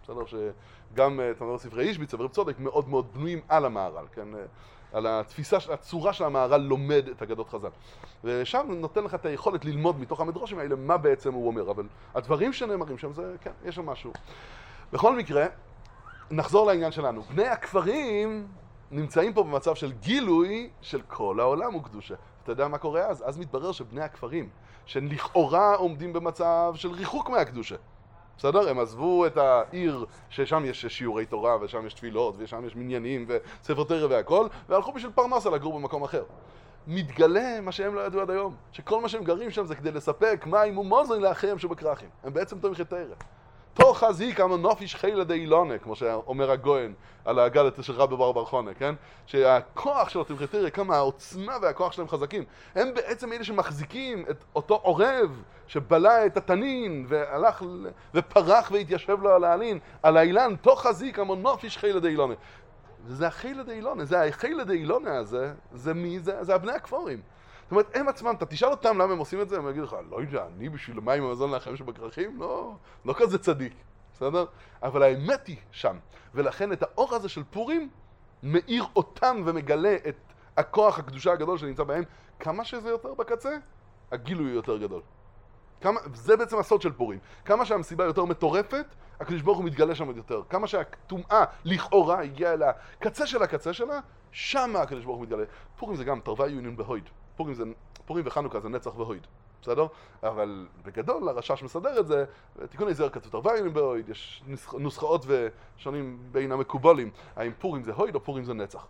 בסדר? שגם, אתה אומר, ספרי אישביץ ורב צודק מאוד מאוד בנויים על המהר"ל, כן? על התפיסה, הצורה של המהר"ל לומד את אגדות חז"ל. ושם נותן לך את היכולת ללמוד מתוך המדרשים האלה מה בעצם הוא אומר, אבל הדברים שנאמרים שם זה, כן, יש שם משהו. בכל מקרה, נחזור לעניין שלנו. בני הכפרים נמצאים פה במצב של גילוי של כל העולם הוא קדושה. אתה יודע מה קורה אז? אז מתברר שבני הכפרים, שלכאורה עומדים במצב של ריחוק מהקדושה. בסדר? הם עזבו את העיר ששם יש שיעורי תורה ושם יש תפילות ושם יש מניינים וספר תורה והכל, והלכו בשביל פרנסה לגור במקום אחר. מתגלה מה שהם לא ידעו עד היום, שכל מה שהם גרים שם זה כדי לספק מים ומוזן לאחיהם שבקרחים. הם בעצם תומכי תורה. תוך חזיק המנופיש חילה דאילונה, כמו שאומר הגויין על האגדת של רבי בר בר חונה, כן? שהכוח של התומכי תורה, כמה העוצמה והכוח שלהם חזקים, הם בעצם אלה שמחזיקים את אותו עורב שבלע את התנין והלך ופרח והתיישב לו על העלין, על האילן, תוך חזיק המנופיש חילה דאילונה. וזה החילה דאילונה, זה החילה דאילונה הזה, זה מי? זה, זה הבני הכפרים. זאת אומרת, הם עצמם, אתה תשאל אותם למה הם עושים את זה, הם יגידו לך, לא יודע, אני בשביל מים המזון לאחים שבקרחים? לא, לא כזה צדיק, בסדר? אבל האמת היא שם, ולכן את האור הזה של פורים מאיר אותם ומגלה את הכוח הקדושה הגדול שנמצא בהם, כמה שזה יותר בקצה, הגילוי יותר גדול. כמה, זה בעצם הסוד של פורים. כמה שהמסיבה יותר מטורפת, הקדוש ברוך הוא מתגלה שם עוד יותר. כמה שהטומאה לכאורה הגיעה אל הקצה של הקצה שלה, שמה הקדוש ברוך הוא מתגלה. פורים זה גם תרווה יוניון בהויד. פורים, זה, פורים וחנוכה זה נצח והויד. בסדר? אבל בגדול הרש"ש מסדר את זה, תיקון הזר כתוב תרווה יוניון בהויד, יש נוסחאות ושונים בין המקובלים, האם פורים זה הויד או פורים זה נצח.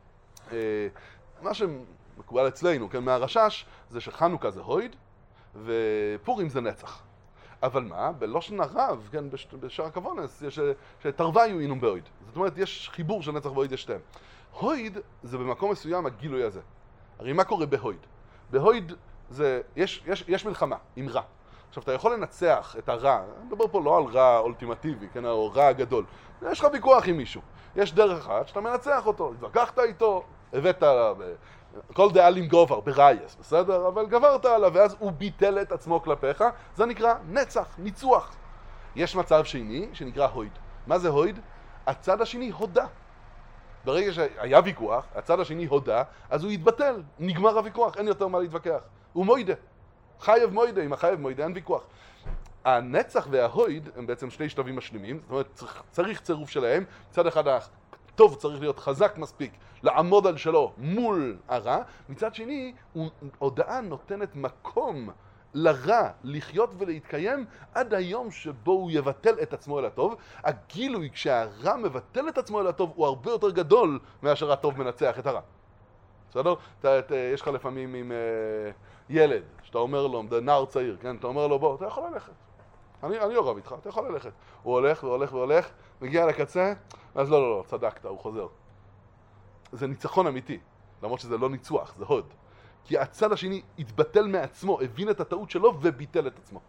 מה שמקובל אצלנו, כן, מהרש"ש, זה שחנוכה זה הויד, ופורים זה נצח. אבל מה? בלושן הרב, כן, בשער הכוונס, יש שתרווה יוינום בהויד. זאת אומרת, יש חיבור של נצח והויד יש שתיהם. הויד זה במקום מסוים הגילוי הזה. הרי מה קורה בהויד? בהויד זה, יש, יש, יש מלחמה עם רע. עכשיו, אתה יכול לנצח את הרע, אני מדבר פה לא על רע אולטימטיבי, כן, או רע גדול. יש לך ויכוח עם מישהו. יש דרך אחת שאתה מנצח אותו, התווכחת איתו, הבאת עליו, כל דאלים גובר, ברייס, בסדר? אבל גברת עליו, ואז הוא ביטל את עצמו כלפיך, זה נקרא נצח, ניצוח. יש מצב שני שנקרא הויד. מה זה הויד? הצד השני הודה. ברגע שהיה ויכוח, הצד השני הודה, אז הוא יתבטל, נגמר הוויכוח, אין יותר מה להתווכח. הוא מוידה. חייב מוידה, אם החייב מוידה אין ויכוח. הנצח וההויד הם בעצם שני שלבים משלימים, זאת אומרת צריך, צריך צירוף שלהם, מצד אחד הטוב צריך להיות חזק מספיק לעמוד על שלו מול הרע, מצד שני הודעה נותנת מקום לרע לחיות ולהתקיים עד היום שבו הוא יבטל את עצמו אל הטוב. הגילוי כשהרע מבטל את עצמו אל הטוב הוא הרבה יותר גדול מאשר הטוב מנצח את הרע. בסדר? אתה, אתה, יש לך לפעמים עם uh, ילד, שאתה אומר לו, נער צעיר, כן? אתה אומר לו, בוא, אתה יכול ללכת. אני, אני לא רב איתך, אתה יכול ללכת. הוא הולך והולך והולך, מגיע לקצה, אז לא, לא, לא, צדקת, הוא חוזר. זה ניצחון אמיתי, למרות שזה לא ניצוח, זה הוד. כי הצד השני התבטל מעצמו, הבין את הטעות שלו וביטל את עצמו.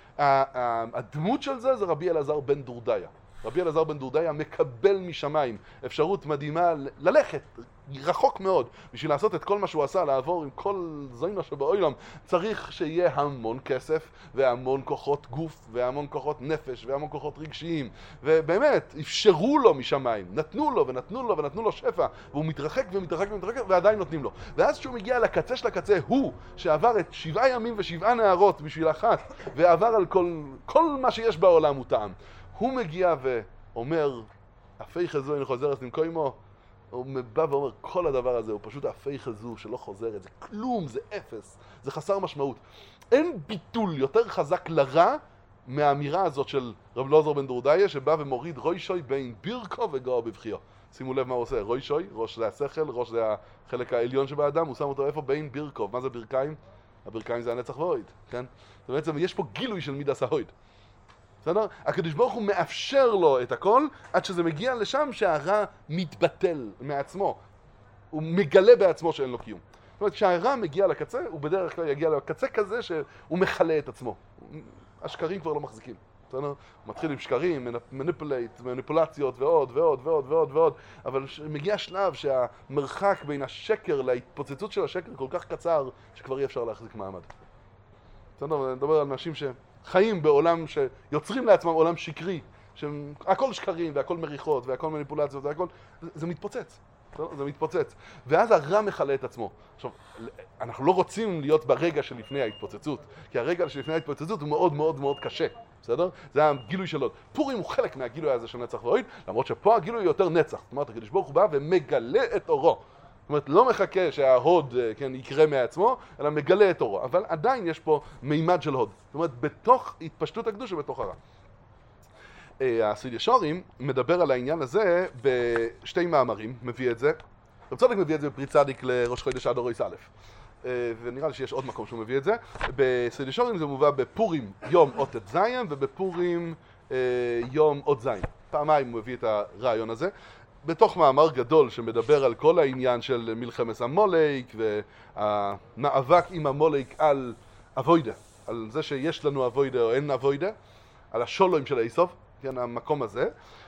הדמות של זה זה רבי אלעזר בן דורדיה. רבי אלעזר בן דורדיה מקבל משמיים אפשרות מדהימה ללכת רחוק מאוד. בשביל לעשות את כל מה שהוא עשה, לעבור עם כל זוינו שבעולם, צריך שיהיה המון כסף והמון כוחות גוף והמון כוחות נפש והמון כוחות רגשיים. ובאמת, אפשרו לו משמיים, נתנו לו ונתנו לו ונתנו לו שפע, והוא מתרחק ומתרחק ומתרחק ועדיין נותנים לו. ואז כשהוא מגיע לקצה של הקצה, הוא שעבר את שבעה ימים ושבעה נערות בשביל אחת, ועבר על כל, כל מה שיש בעולם הוא טעם. הוא מגיע ואומר, אפי חזו אין חוזרת נמקוימו, הוא בא ואומר, כל הדבר הזה הוא פשוט אפי חזו שלא חוזרת, זה כלום, זה אפס, זה חסר משמעות. אין ביטול יותר חזק לרע מהאמירה הזאת של רב אלעזר בן דורדיה, שבא ומוריד רוישוי בין בירכו וגאו בבחיו. שימו לב מה הוא עושה, רוישוי, ראש זה השכל, ראש זה החלק העליון שבאדם, הוא שם אותו איפה? בין בירכו. מה זה ברכיים? הברכיים זה הנצח והויד, כן? זאת אומרת, יש פה גילוי של מידס ההויד. בסדר? הקדוש ברוך הוא מאפשר לו את הכל, עד שזה מגיע לשם שהרע מתבטל מעצמו. הוא מגלה בעצמו שאין לו קיום. זאת אומרת, כשהרע מגיע לקצה, הוא בדרך כלל יגיע לקצה כזה שהוא מחלה את עצמו. השקרים כבר לא מחזיקים. בסדר? הוא מתחיל עם שקרים, מניפולייט, מניפולציות ועוד ועוד ועוד ועוד ועוד, אבל מגיע שלב שהמרחק בין השקר להתפוצצות של השקר כל כך קצר, שכבר אי אפשר להחזיק מעמד. בסדר? אני מדבר על אנשים ש... חיים בעולם שיוצרים לעצמם עולם שקרי, שהכל שקרים והכל מריחות והכל מניפולציות והכל, זה, זה מתפוצץ. זה מתפוצץ. ואז הרע מכלה את עצמו. עכשיו, אנחנו לא רוצים להיות ברגע שלפני ההתפוצצות, כי הרגע שלפני ההתפוצצות הוא מאוד מאוד מאוד קשה. בסדר? זה הגילוי שלו. פורים הוא חלק מהגילוי הזה של נצח ואוהד, למרות שפה הגילוי הוא יותר נצח. זאת אומרת, הקדוש ברוך הוא בא ומגלה את אורו. זאת אומרת, לא מחכה שההוד, כן, יקרה מעצמו, אלא מגלה את אורו. אבל עדיין יש פה מימד של הוד. זאת אומרת, בתוך התפשטות הקדוש ובתוך הרע. הסוד ישורים מדבר על העניין הזה בשתי מאמרים, מביא את זה. רב צודק מביא את זה בפרי צדיק לראש חודש אדר אויס א', ונראה לי שיש עוד מקום שהוא מביא את זה. בסוד ישורים זה מובא בפורים יום אות את זין ובפורים יום אות זין. פעמיים הוא מביא את הרעיון הזה. בתוך מאמר גדול שמדבר על כל העניין של מלחמת המולק והמאבק עם המולק על אבוידה, על זה שיש לנו אבוידה או אין אבוידה, על השולוים של איסוף, כן, המקום הזה,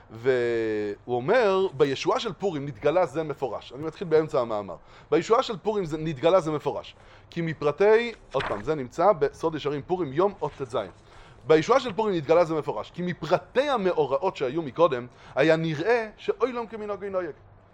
והוא אומר, בישועה של פורים נתגלה זה מפורש. אני מתחיל באמצע המאמר. בישועה של פורים זה, נתגלה זה מפורש. כי מפרטי, עוד פעם, זה נמצא בסוד ישרים פורים יום אות ט"ז. בישועה של פורים נתגלה זה מפורש. כי מפרטי המאורעות שהיו מקודם, היה נראה שאוי לא כמנהגו נוהג.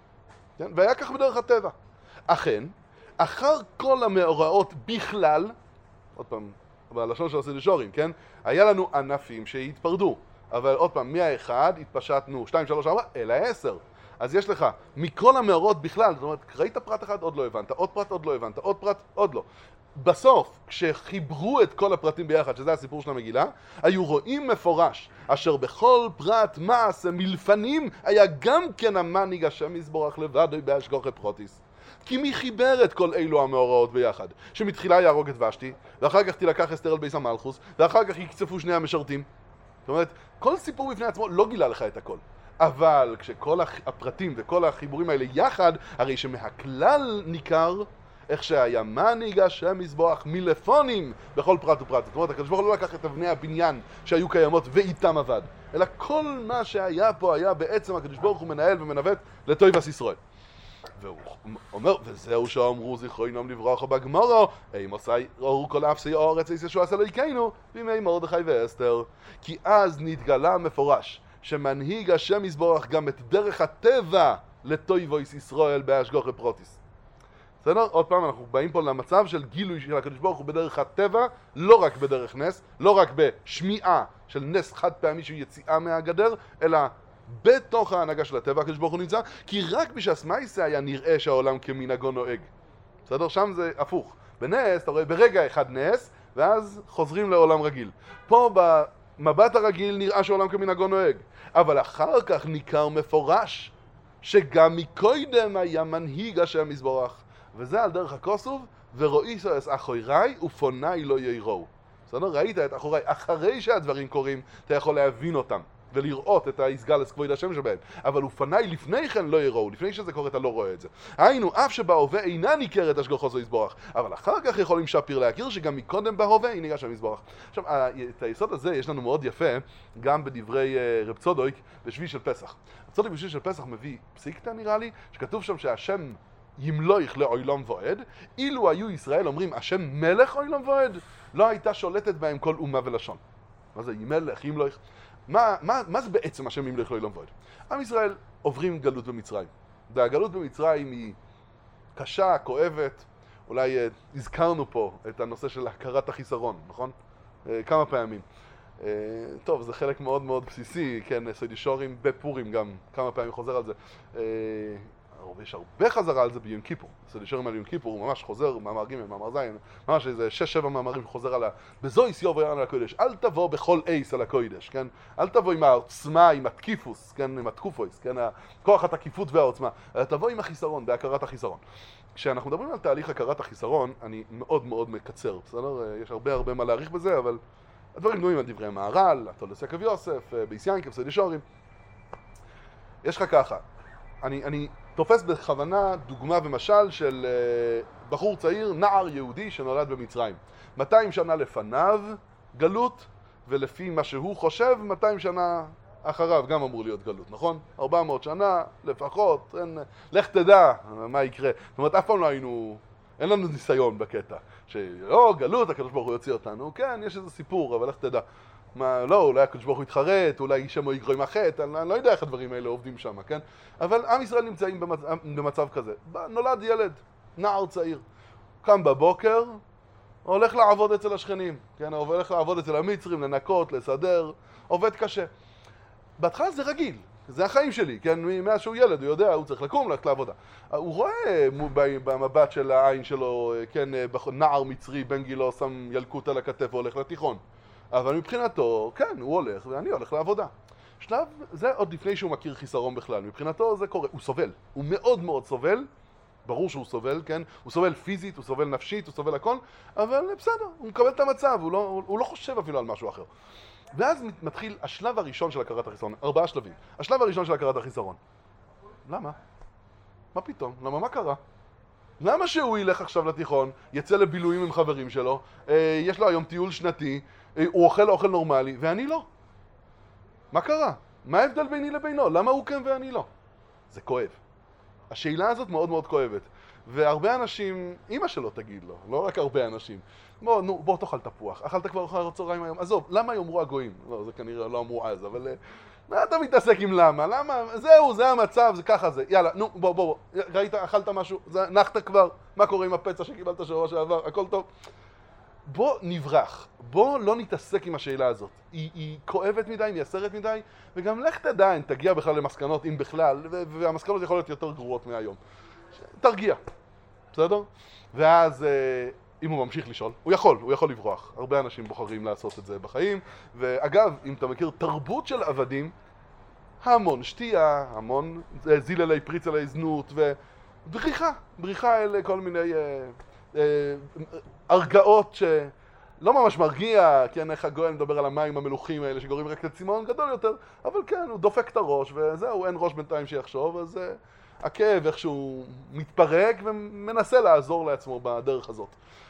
כן? והיה כך בדרך הטבע. אכן, אחר כל המאורעות בכלל, עוד פעם, בלשון של הסוד ישרים, כן? היה לנו ענפים שהתפרדו. אבל עוד פעם, מהאחד התפשטנו, שתיים, שלוש, ארבע, אלא עשר. אז יש לך, מכל המאורות בכלל, זאת אומרת, ראית פרט אחד, עוד לא הבנת, עוד פרט, עוד לא הבנת, עוד פרט, עוד לא. בסוף, כשחיברו את כל הפרטים ביחד, שזה הסיפור של המגילה, היו רואים מפורש, אשר בכל פרט מעשה מלפנים, היה גם כן המנהיג השם יזבורך לבדו בהשגוחי פרוטיס. כי מי חיבר את כל אלו המאורעות ביחד? שמתחילה יהרוג את ושתי, ואחר כך תלקח אסתר אל ביס המלכוס, ואחר כך יקצפו שני המשרתים. זאת אומרת, כל סיפור בפני עצמו לא גילה לך את הכל. אבל כשכל הפרטים וכל החיבורים האלה יחד, הרי שמהכלל ניכר איך שהיה מנהיג השם יזבוח מלפונים בכל פרט ופרט. זאת אומרת, הקדוש ברוך הוא לא לקח את אבני הבניין שהיו קיימות ואיתם עבד, אלא כל מה שהיה פה היה בעצם הקדוש ברוך הוא מנהל ומנווט לטובת ישראל. והוא אומר, וזהו שאמרו זיכרונם לברכה בגמרא, אימוסי ראו כל אפסי אורץ איס ישוע אלוהינו בימי מרדכי ואסתר. כי אז נתגלה מפורש שמנהיג השם יזבורך גם את דרך הטבע לטויבויס ישראל בהשגוחי פרוטיס. בסדר? עוד פעם, אנחנו באים פה למצב של גילוי של הקדוש ברוך הוא בדרך הטבע, לא רק בדרך נס, לא רק בשמיעה של נס חד פעמי שהוא יציאה מהגדר, אלא בתוך ההנהגה של הטבע הקדוש ברוך הוא נמצא, כי רק בשסמייסה היה נראה שהעולם כמנהגו נוהג. בסדר? שם זה הפוך. בנס, אתה רואה ברגע אחד נס, ואז חוזרים לעולם רגיל. פה במבט הרגיל נראה שהעולם כמנהגו נוהג. אבל אחר כך ניכר מפורש שגם מקודם היה מנהיג השם יזבורך. וזה על דרך הכוסוב, ורואי סויס אחוריי ופוניי לא יראו. בסדר? ראית את אחוריי. אחרי שהדברים קורים, אתה יכול להבין אותם. ולראות את היסגלס כבוד השם שבהם. אבל ופניי לפני כן לא יראו, לפני שזה קורה אתה לא רואה את זה. היינו, אף שבהווה אינה ניכרת השגוחו זו יזבורך, אבל אחר כך יכולים שפיר להכיר שגם מקודם בהווה היא ניגש המזבורך. עכשיו, את היסוד הזה יש לנו מאוד יפה, גם בדברי רב צודוק בשביל של פסח. רב צודוק בשביל של פסח מביא פסיקתא נראה לי, שכתוב שם שהשם ימלוך לעולם ועד, אילו היו ישראל אומרים השם מלך עולם ועד, לא הייתה שולטת בהם כל אומה ולשון. מה זה ימלך, ימלוך? מה, מה, מה זה בעצם השם ימלך לעולם ועד? עם ישראל עוברים גלות במצרים. והגלות במצרים היא קשה, כואבת. אולי uh, הזכרנו פה את הנושא של הכרת החיסרון, נכון? Uh, כמה פעמים. Uh, טוב, זה חלק מאוד מאוד בסיסי, כן, סוד ישורים בפורים גם, כמה פעמים חוזר על זה. Uh, יש הרבה חזרה על זה ביום כיפור. סוד ישורים על יום כיפור, הוא ממש חוזר, מאמר ג' מאמר ז', ממש איזה שש שבע מאמרים חוזר על ה... בזויס יובו יען על הקודש. אל תבוא בכל אייס על הקודש, כן? אל תבוא עם העוצמה, עם התקיפוס, כן? עם התקופויס, כן? כוח התקיפות והעוצמה. אלא תבוא עם החיסרון, בהכרת החיסרון. כשאנחנו מדברים על תהליך הכרת החיסרון, אני מאוד מאוד מקצר, בסדר? יש הרבה הרבה מה להעריך בזה, אבל הדברים גדולים על דברי המהר"ל, תולדות יעקב יוסף, בייס יעקב, סוד ישורים. יש לך ככה, אני, אני תופס בכוונה דוגמה ומשל של uh, בחור צעיר, נער יהודי שנולד במצרים. מאתיים שנה לפניו גלות, ולפי מה שהוא חושב, מאתיים שנה אחריו גם אמור להיות גלות, נכון? ארבע מאות שנה לפחות, אין, לך תדע מה יקרה. זאת אומרת, אף פעם לא היינו, אין לנו ניסיון בקטע. שלא, גלות, הקדוש ברוך הוא יוציא אותנו. כן, יש איזה סיפור, אבל לך תדע. מה, לא, אולי הקדוש ברוך הוא יתחרט, אולי שמו יגרוי מהחטא, אני, אני לא יודע איך הדברים האלה עובדים שם, כן? אבל עם ישראל נמצאים במצ... במצב כזה. נולד ילד, נער צעיר, קם בבוקר, הולך לעבוד אצל השכנים, כן? הולך לעבוד אצל המצרים, לנקות, לסדר, עובד קשה. בהתחלה זה רגיל, זה החיים שלי, כן? מאז שהוא ילד, הוא יודע, הוא צריך לקום, ללכת לעבודה. הוא רואה במבט של העין שלו, כן, נער מצרי, בן גילו, שם ילקוט על הכתף והולך לתיכון. אבל מבחינתו, כן, הוא הולך ואני הולך לעבודה. שלב, זה עוד לפני שהוא מכיר חיסרון בכלל. מבחינתו זה קורה, הוא סובל. הוא מאוד מאוד סובל, ברור שהוא סובל, כן? הוא סובל פיזית, הוא סובל נפשית, הוא סובל הכל, אבל בסדר, הוא מקבל את המצב, הוא לא, הוא לא חושב אפילו על משהו אחר. ואז מתחיל השלב הראשון של הכרת החיסרון, ארבעה שלבים. השלב הראשון של הכרת החיסרון. למה? מה פתאום? למה? מה קרה? למה שהוא ילך עכשיו לתיכון, יצא לבילויים עם חברים שלו, אה, יש לו היום טיול שנתי, אה, הוא אוכל אוכל נורמלי, ואני לא? מה קרה? מה ההבדל ביני לבינו? למה הוא כן ואני לא? זה כואב. השאלה הזאת מאוד מאוד כואבת. והרבה אנשים, אמא שלו תגיד לו, לא רק הרבה אנשים, בוא, נו, בוא תאכל תפוח, אכלת כבר אחר הצהריים היום, עזוב, למה יאמרו הגויים? לא, זה כנראה לא אמרו אז, אבל מה אתה מתעסק עם למה? למה? זהו, זה המצב, זה ככה זה, יאללה, נו, בוא, בוא, בוא, ראית, אכלת משהו, זה, נחת כבר, מה קורה עם הפצע שקיבלת שבוע שעבר, הכל טוב. בוא נברח, בוא לא נתעסק עם השאלה הזאת, היא, היא כואבת מדי, מייסרת מדי, וגם לך תדע, אם תגיע בכלל למסקנות, אם בכלל, והמסקנות יכול להיות יותר גרועות מהיום. תרגיע, בסדר? ואז אם הוא ממשיך לשאול, הוא יכול, הוא יכול לברוח. הרבה אנשים בוחרים לעשות את זה בחיים. ואגב, אם אתה מכיר תרבות של עבדים, המון שתייה, המון זיל אלי פריץ אלי זנות, ובריחה, בריחה אלה כל מיני אה, אה, הרגעות שלא ממש מרגיע, כן, איך הגויין מדבר על המים המלוכים האלה שגורמים רק לצימון גדול יותר, אבל כן, הוא דופק את הראש, וזהו, אין ראש בינתיים שיחשוב, אז אה, הכאב איכשהו מתפרק ומנסה לעזור לעצמו בדרך הזאת.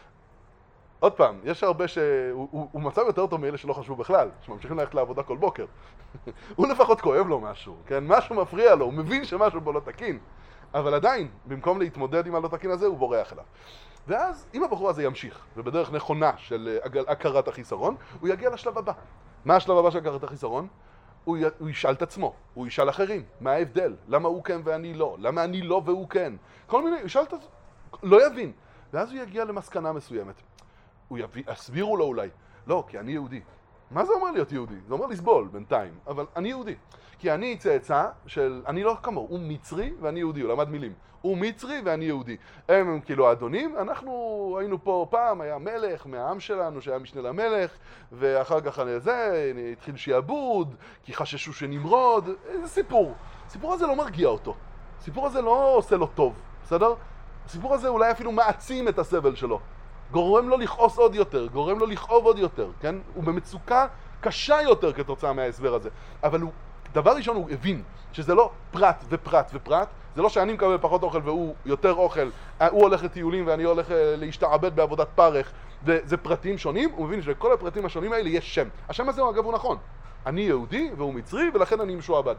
עוד פעם, יש הרבה שהוא הוא, הוא מצב יותר טוב מאלה שלא חשבו בכלל, שממשיכים ללכת לעבודה כל בוקר. הוא לפחות כואב לו משהו, כן? משהו מפריע לו, הוא מבין שמשהו בו לא תקין, אבל עדיין, במקום להתמודד עם הלא תקין הזה, הוא בורח אליו. ואז, אם הבחור הזה ימשיך, ובדרך נכונה של הכרת החיסרון, הוא יגיע לשלב הבא. מה השלב הבא של הכרת החיסרון? הוא, י... הוא ישאל את עצמו, הוא ישאל אחרים, מה ההבדל? למה הוא כן ואני לא? למה אני לא והוא כן? כל מיני, הוא ישאל את עצמו, לא יבין. ואז הוא יגיע למסקנה מסוימת. הוא יביא, הסבירו לו אולי, לא, כי אני יהודי. מה זה אומר להיות יהודי? זה אומר לסבול בינתיים, אבל אני יהודי. כי אני צאצא של, אני לא כמוהו, הוא מצרי ואני יהודי, הוא למד מילים. הוא מצרי ואני יהודי. הם הם כאילו האדונים, אנחנו היינו פה פעם, היה מלך מהעם שלנו שהיה משנה למלך, ואחר כך זה, התחיל שיעבוד, כי חששו שנמרוד, זה סיפור. הסיפור הזה לא מרגיע אותו. הסיפור הזה לא עושה לו טוב, בסדר? הסיפור הזה אולי אפילו מעצים את הסבל שלו. גורם לו לכעוס עוד יותר, גורם לו לכאוב עוד יותר, כן? הוא במצוקה קשה יותר כתוצאה מההסבר הזה. אבל הוא, דבר ראשון הוא הבין שזה לא פרט ופרט ופרט, זה לא שאני מקבל פחות אוכל והוא יותר אוכל, הוא הולך לטיולים ואני הולך להשתעבד בעבודת פרך, וזה פרטים שונים, הוא מבין שלכל הפרטים השונים האלה יש שם. השם הזה אגב הוא נכון. אני יהודי והוא מצרי ולכן אני משועבד.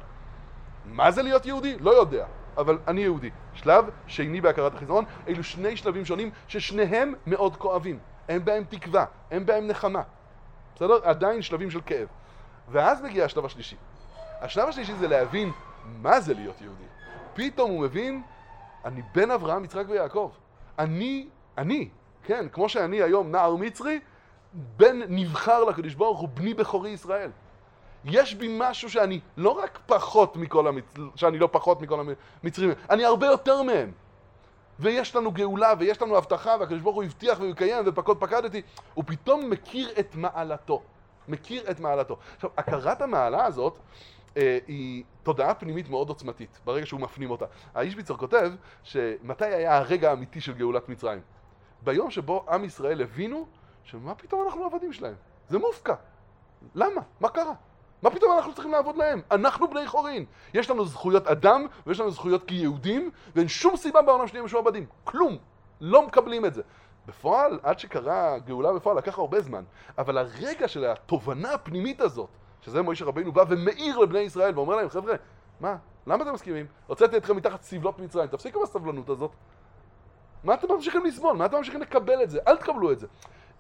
מה זה להיות יהודי? לא יודע. אבל אני יהודי. שלב שני בהכרת החיסרון, אלו שני שלבים שונים ששניהם מאוד כואבים. אין בהם תקווה, אין בהם נחמה. בסדר? עדיין שלבים של כאב. ואז מגיע השלב השלישי. השלב השלישי זה להבין מה זה להיות יהודי. פתאום הוא מבין, אני בן אברהם, יצחק ויעקב. אני, אני, כן, כמו שאני היום נער מצרי, בן נבחר לקדוש ברוך הוא, בני בכורי ישראל. יש בי משהו שאני לא רק פחות מכל המצרים, שאני לא פחות מכל המצרים, אני הרבה יותר מהם. ויש לנו גאולה ויש לנו הבטחה, והקדוש ברוך הוא הבטיח ויקיים ופקוד פקדתי, הוא פתאום מכיר את מעלתו. מכיר את מעלתו. עכשיו, הכרת המעלה הזאת אה, היא תודעה פנימית מאוד עוצמתית, ברגע שהוא מפנים אותה. האישביצר כותב שמתי היה הרגע האמיתי של גאולת מצרים? ביום שבו עם ישראל הבינו שמה פתאום אנחנו עבדים שלהם? זה מופקע. למה? מה קרה? מה פתאום אנחנו צריכים לעבוד להם? אנחנו בני חורין. יש לנו זכויות אדם ויש לנו זכויות כיהודים, ואין שום סיבה בעולם שנהיה משועבדים. כלום. לא מקבלים את זה. בפועל, עד שקרה גאולה בפועל, לקח הרבה זמן. אבל הרגע של התובנה הפנימית הזאת, שזה מוישה רבינו בא ומאיר לבני ישראל ואומר להם, חבר'ה, מה? למה אתם מסכימים? הוצאתי אתכם מתחת סבלות מצרים, תפסיקו בסבלנות הזאת. מה אתם ממשיכים לסבול? מה אתם ממשיכים לקבל את זה? אל תקבלו את זה.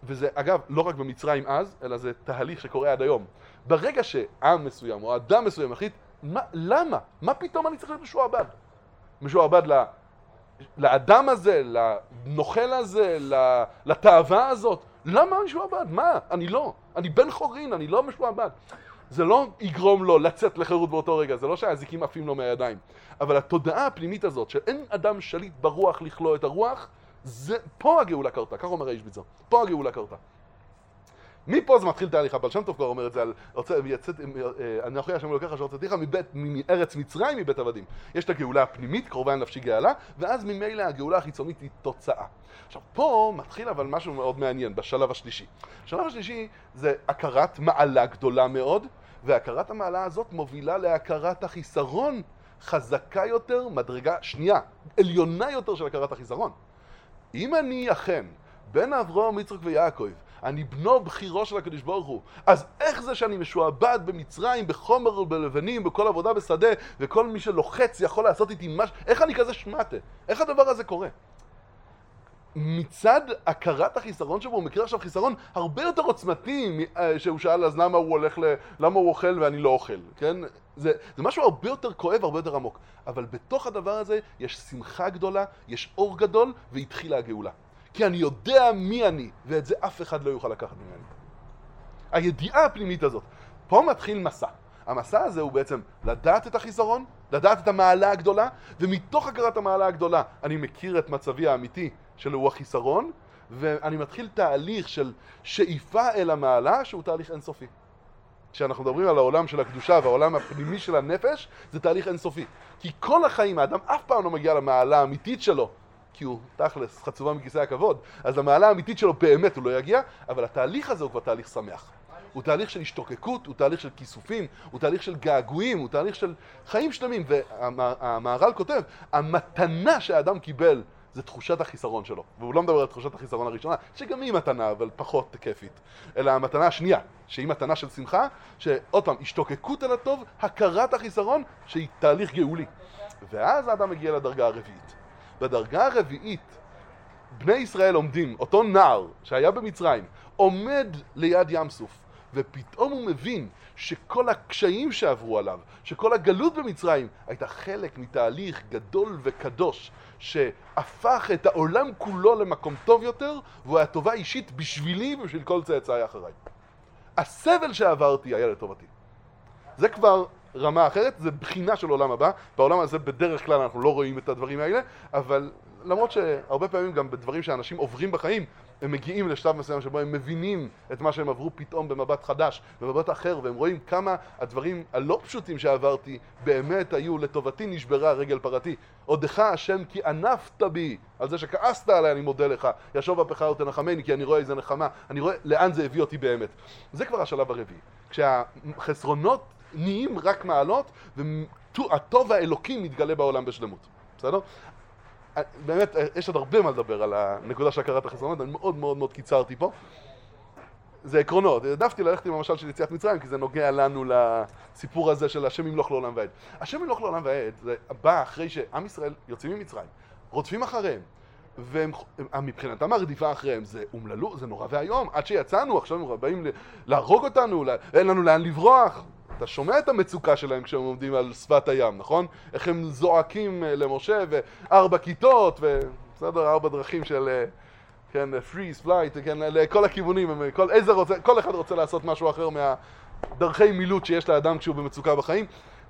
וזה אגב לא רק במצרים אז, אלא זה תהליך שקורה עד היום. ברגע שעם מסוים או אדם מסוים החליט, מה, למה? מה פתאום אני צריך להיות משועבד? משועבד ל... לאדם הזה, לנוכל הזה, לתאווה הזאת. למה אני משועבד? מה? אני לא. אני בן חורין, אני לא משועבד. זה לא יגרום לו לצאת לחירות באותו רגע, זה לא שהזיקים עפים לו מהידיים. אבל התודעה הפנימית הזאת, שאין אדם שליט ברוח לכלוא את הרוח, זה, פה הגאולה קרתה, כך אומר האיש ביצור. פה הגאולה קרתה. מפה זה מתחיל תהליך, הבעל שם טוב כבר אומר את זה על, אנוכי השם אלוקיך אשר הוצאתיך מבית, מארץ מצרים, מבית עבדים. יש את הגאולה הפנימית, קרובה נפשי גאלה, ואז ממילא הגאולה החיצונית היא תוצאה. עכשיו, פה מתחיל אבל משהו מאוד מעניין, בשלב השלישי. השלב השלישי זה הכרת מעלה גדולה מאוד, והכרת המעלה הזאת מובילה להכרת החיסרון חזקה יותר, מדרגה שנייה, עליונה יותר של הכרת החיסרון. אם אני אכן, בן אברהם, יצחק ויעקב, אני בנו בחירו של הקדוש ברוך הוא, אז איך זה שאני משועבד במצרים, בחומר ובלבנים, בכל עבודה בשדה, וכל מי שלוחץ יכול לעשות איתי משהו, איך אני כזה שמטה? איך הדבר הזה קורה? מצד הכרת החיסרון שבו, הוא מכיר עכשיו חיסרון הרבה יותר עוצמתי שהוא שאל אז למה הוא הולך ל... למה הוא אוכל ואני לא אוכל, כן? זה, זה משהו הרבה יותר כואב, הרבה יותר עמוק. אבל בתוך הדבר הזה יש שמחה גדולה, יש אור גדול, והתחילה הגאולה. כי אני יודע מי אני, ואת זה אף אחד לא יוכל לקחת ממני. הידיעה הפנימית הזאת. פה מתחיל מסע. המסע הזה הוא בעצם לדעת את החיסרון, לדעת את המעלה הגדולה, ומתוך הכרת המעלה הגדולה אני מכיר את מצבי האמיתי שהוא החיסרון, ואני מתחיל תהליך של שאיפה אל המעלה שהוא תהליך אינסופי. כשאנחנו מדברים על העולם של הקדושה והעולם הפנימי של הנפש, זה תהליך אינסופי. כי כל החיים האדם אף פעם לא מגיע למעלה האמיתית שלו, כי הוא תכלס חצובה מכיסא הכבוד, אז למעלה האמיתית שלו באמת הוא לא יגיע, אבל התהליך הזה הוא כבר תהליך שמח. הוא תהליך של השתוקקות, הוא תהליך של כיסופים, הוא תהליך של געגועים, הוא תהליך של חיים שלמים, והמהר"ל כותב, המתנה שהאדם קיבל זה תחושת החיסרון שלו, והוא לא מדבר על תחושת החיסרון הראשונה, שגם היא מתנה, אבל פחות תקפית, אלא המתנה השנייה, שהיא מתנה של שמחה, שעוד פעם, השתוקקות על הטוב, הכרת החיסרון, שהיא תהליך גאולי. ואז האדם מגיע לדרגה הרביעית. בדרגה הרביעית, בני ישראל עומדים, אותו נער שהיה במצרים, עומד ליד ים סוף, ופתאום הוא מבין שכל הקשיים שעברו עליו, שכל הגלות במצרים, הייתה חלק מתהליך גדול וקדוש, שהפך את העולם כולו למקום טוב יותר, והוא היה טובה אישית בשבילי ובשביל כל צאצאי אחריי. הסבל שעברתי היה לטובתי. זה כבר רמה אחרת, זה בחינה של עולם הבא. בעולם הזה בדרך כלל אנחנו לא רואים את הדברים האלה, אבל למרות שהרבה פעמים גם בדברים שאנשים עוברים בחיים, הם מגיעים לשלב מסוים שבו הם מבינים את מה שהם עברו פתאום במבט חדש, במבט אחר, והם רואים כמה הדברים הלא פשוטים שעברתי באמת היו לטובתי, נשברה רגל פרתי. עודך השם כי ענפת בי, על זה שכעסת עליי אני מודה לך, ישוב אפך ותנחמני כי אני רואה איזה נחמה, אני רואה לאן זה הביא אותי באמת. זה כבר השלב הרביעי, כשהחסרונות נהיים רק מעלות, והטוב האלוקי מתגלה בעולם בשלמות. בסדר? באמת, יש עוד הרבה מה לדבר על הנקודה של הכרת החסרונות, אני מאוד מאוד מאוד קיצרתי פה. זה עקרונות, העדפתי ללכת עם המשל של יציאת מצרים, כי זה נוגע לנו לסיפור הזה של השם ימלוך לעולם ועד. השם ימלוך לעולם ועד, זה בא אחרי שעם ישראל יוצאים ממצרים, רודפים אחריהם, ומבחינתם הרדיפה אחריהם זה אומללו, זה נורא והיום, עד שיצאנו, עכשיו הם באים להרוג אותנו, אין לנו לאן לברוח. אתה שומע את המצוקה שלהם כשהם עומדים על שפת הים, נכון? איך הם זועקים למשה, וארבע כיתות, ובסדר, ארבע דרכים של, כן, freeze, flight, כן, לכל הכיוונים, כל, איזה רוצה, כל אחד רוצה לעשות משהו אחר מהדרכי מילוט שיש לאדם כשהוא במצוקה בחיים,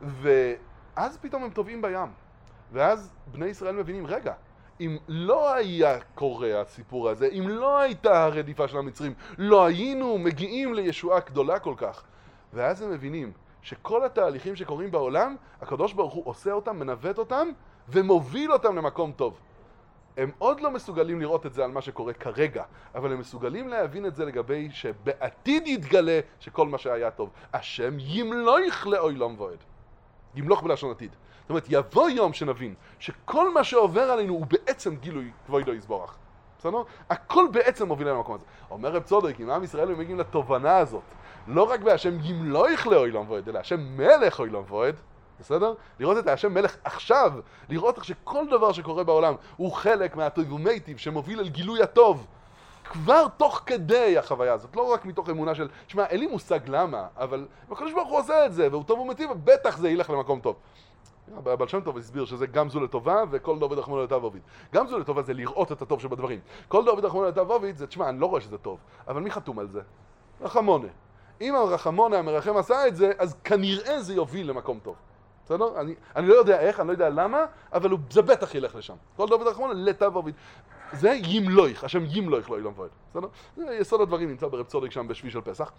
ואז פתאום הם טובעים בים, ואז בני ישראל מבינים, רגע, אם לא היה קורה הסיפור הזה, אם לא הייתה הרדיפה של המצרים, לא היינו מגיעים לישועה גדולה כל כך. ואז הם מבינים שכל התהליכים שקורים בעולם, הקדוש ברוך הוא עושה אותם, מנווט אותם, ומוביל אותם למקום טוב. הם עוד לא מסוגלים לראות את זה על מה שקורה כרגע, אבל הם מסוגלים להבין את זה לגבי שבעתיד יתגלה שכל מה שהיה טוב. השם ימלוך לעולם ועד. ימלוך בלשון עתיד. זאת אומרת, יבוא יום שנבין שכל מה שעובר עלינו הוא בעצם גילוי כבודו יסבורך. בסדר? הכל בעצם מוביל למקום הזה. אומר רב צודק, אם עם ישראל הם מגיעים לתובנה הזאת, לא רק בהשם ימלוך לעולם ועד, אלא השם מלך לעולם ועד, בסדר? לראות את השם מלך עכשיו, לראות איך שכל דבר שקורה בעולם הוא חלק מהטוב ומייטיב שמוביל אל גילוי הטוב. כבר תוך כדי החוויה הזאת, לא רק מתוך אמונה של, שמע, אין לי מושג למה, אבל הקדוש ברוך הוא עושה את זה, והוא טוב ומטיב, בטח זה ילך למקום טוב. הבעל שם טוב הסביר שזה גם זו לטובה, וכל דוד רחמנא ליטב ועביד. גם זו לטובה זה לראות את הטוב שבדברים. כל דוד רחמנא ליטב ועביד זה, תשמע, אני לא רואה שזה טוב, אבל מי חתום על זה? רחמונה. אם הרחמונה המרחם עשה את זה, אז כנראה זה יוביל למקום טוב. בסדר? אני, אני לא יודע איך, אני לא יודע למה, אבל הוא, זה בטח ילך לשם. כל דוד רחמנא ליטב ועביד. זה ימלוך, השם ימלוך לא אילם ועד. בסדר? זה יסוד הדברים נמצא ברב צודק שם בשביל של פסח.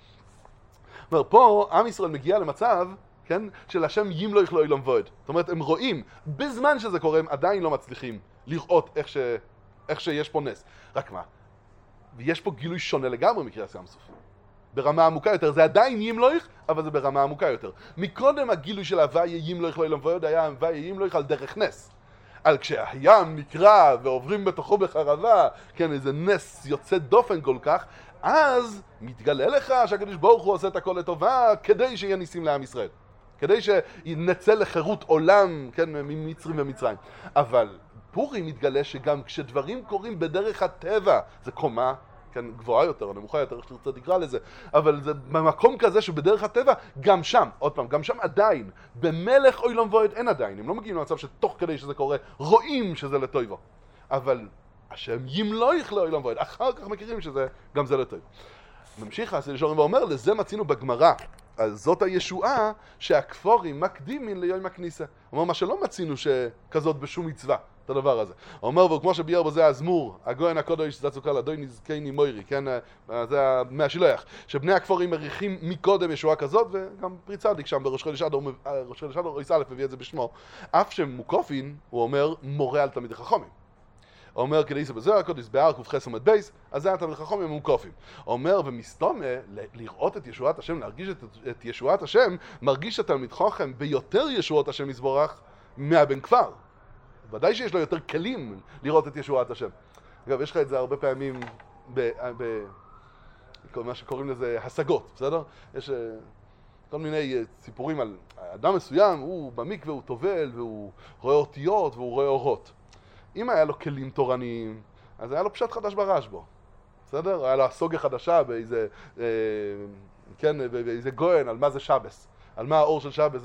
אומר, פה עם ישראל מגיע למצב, כן, של השם ימלוך לא אילם ועד. זאת אומרת, הם רואים, בזמן שזה קורה, הם עדיין לא מצליחים לראות איך, ש, איך שיש פה נס. רק מה? ויש פה גילוי שונה לגמרי מקריאת ים סוף. ברמה עמוקה יותר, זה עדיין ימלוך, אבל זה ברמה עמוקה יותר. מקודם הגילוי של הוויה ימלוך לא אילם ועד היה הוויה ימלוך על דרך נס. על כשהים נקרא ועוברים בתוכו בחרבה, כן, איזה נס יוצא דופן כל כך, אז מתגלה לך שהקדוש ברוך הוא עושה את הכל לטובה כדי שיהיה ניסים לעם ישראל. כדי שנצא לחירות עולם, כן, ממצרים ומצרים. אבל פורים מתגלה שגם כשדברים קורים בדרך הטבע, זה קומה, כן, גבוהה יותר או נמוכה יותר, איך שתרצה תקרא לזה, אבל זה במקום כזה שבדרך הטבע, גם שם, עוד פעם, גם שם עדיין, במלך אוילם ועד אין עדיין, הם לא מגיעים למצב שתוך כדי שזה קורה, רואים שזה לטויבו. אבל השם ימלוך לאוילם ועד, אחר כך מכירים שזה, גם זה לטויבו. ממשיך הסי לשורים ואומר, לזה מצינו בגמרא, אז זאת הישועה שהכפורים מקדימים ליום הכניסה. אומר, מה שלא מצינו שכזאת בשום מצווה. את הדבר הזה. הוא אומר, וכמו שביאר בזה הזמור, הגויין הקודש זצוקה לדוי נזקני מוירי, כן, זה מהשילוח, שבני הכפורים מריחים מקודם ישועה כזאת, וגם פרי צדיק שם בראש חודש אדר, ראש חודש אדר, רויס א' מביא את זה בשמו, אף שמוקופין, הוא אומר, מורה על תלמידי חכמים. הוא אומר, כדי זה בזה הקודש בהר קופחס עמד בייס, אז זה התלמידי חכמים מוקופים. הוא אומר, ומסתומה, לראות את ישועת השם, להרגיש את, את ישועת השם, מרגיש התלמיד חכם ביותר ישועות השם יסבורך מהבן כפר. ודאי שיש לו יותר כלים לראות את ישועת השם. אגב, יש לך את זה הרבה פעמים במה שקוראים לזה השגות, בסדר? יש כל מיני סיפורים על אדם מסוים, הוא במקווה, הוא טובל, והוא רואה אותיות, והוא רואה אורות. אם היה לו כלים תורניים, אז היה לו פשט חדש ברשב"א, בסדר? היה לו הסוגיה חדשה באיזה, כן, באיזה גויין, על מה זה שבס, על מה האור של שבס,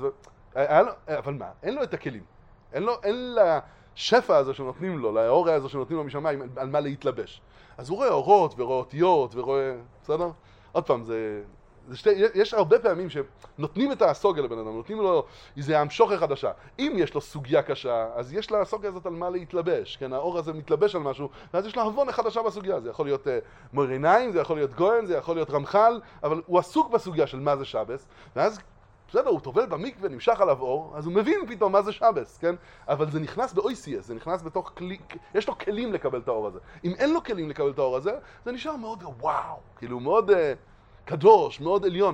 אבל מה? אין לו את הכלים. אין לו, אין לשפע הזה שנותנים לו, לאור הזה שנותנים לו משמיים, על מה להתלבש. אז הוא רואה אורות ורואה אותיות ורואה, בסדר? עוד פעם, זה, זה שתי, יש הרבה פעמים שנותנים את הסוגיה לבן אדם, נותנים לו איזה המשוכר חדשה. אם יש לו סוגיה קשה, אז יש לסוגיה הזאת על מה להתלבש, כן? האור הזה מתלבש על משהו, ואז יש לו הבונה חדשה בסוגיה. זה יכול להיות uh, מויר עיניים, זה יכול להיות גויין, זה יכול להיות רמח"ל, אבל הוא עסוק בסוגיה של מה זה שבס, ואז בסדר, הוא טובל במקווה, נמשך עליו אור, אז הוא מבין פתאום מה זה שבס, כן? אבל זה נכנס ב-או אי סי אס, זה נכנס בתוך כלי, יש לו כלים לקבל את האור הזה. אם אין לו כלים לקבל את האור הזה, זה נשאר מאוד וואו, כאילו מאוד uh, קדוש, מאוד עליון.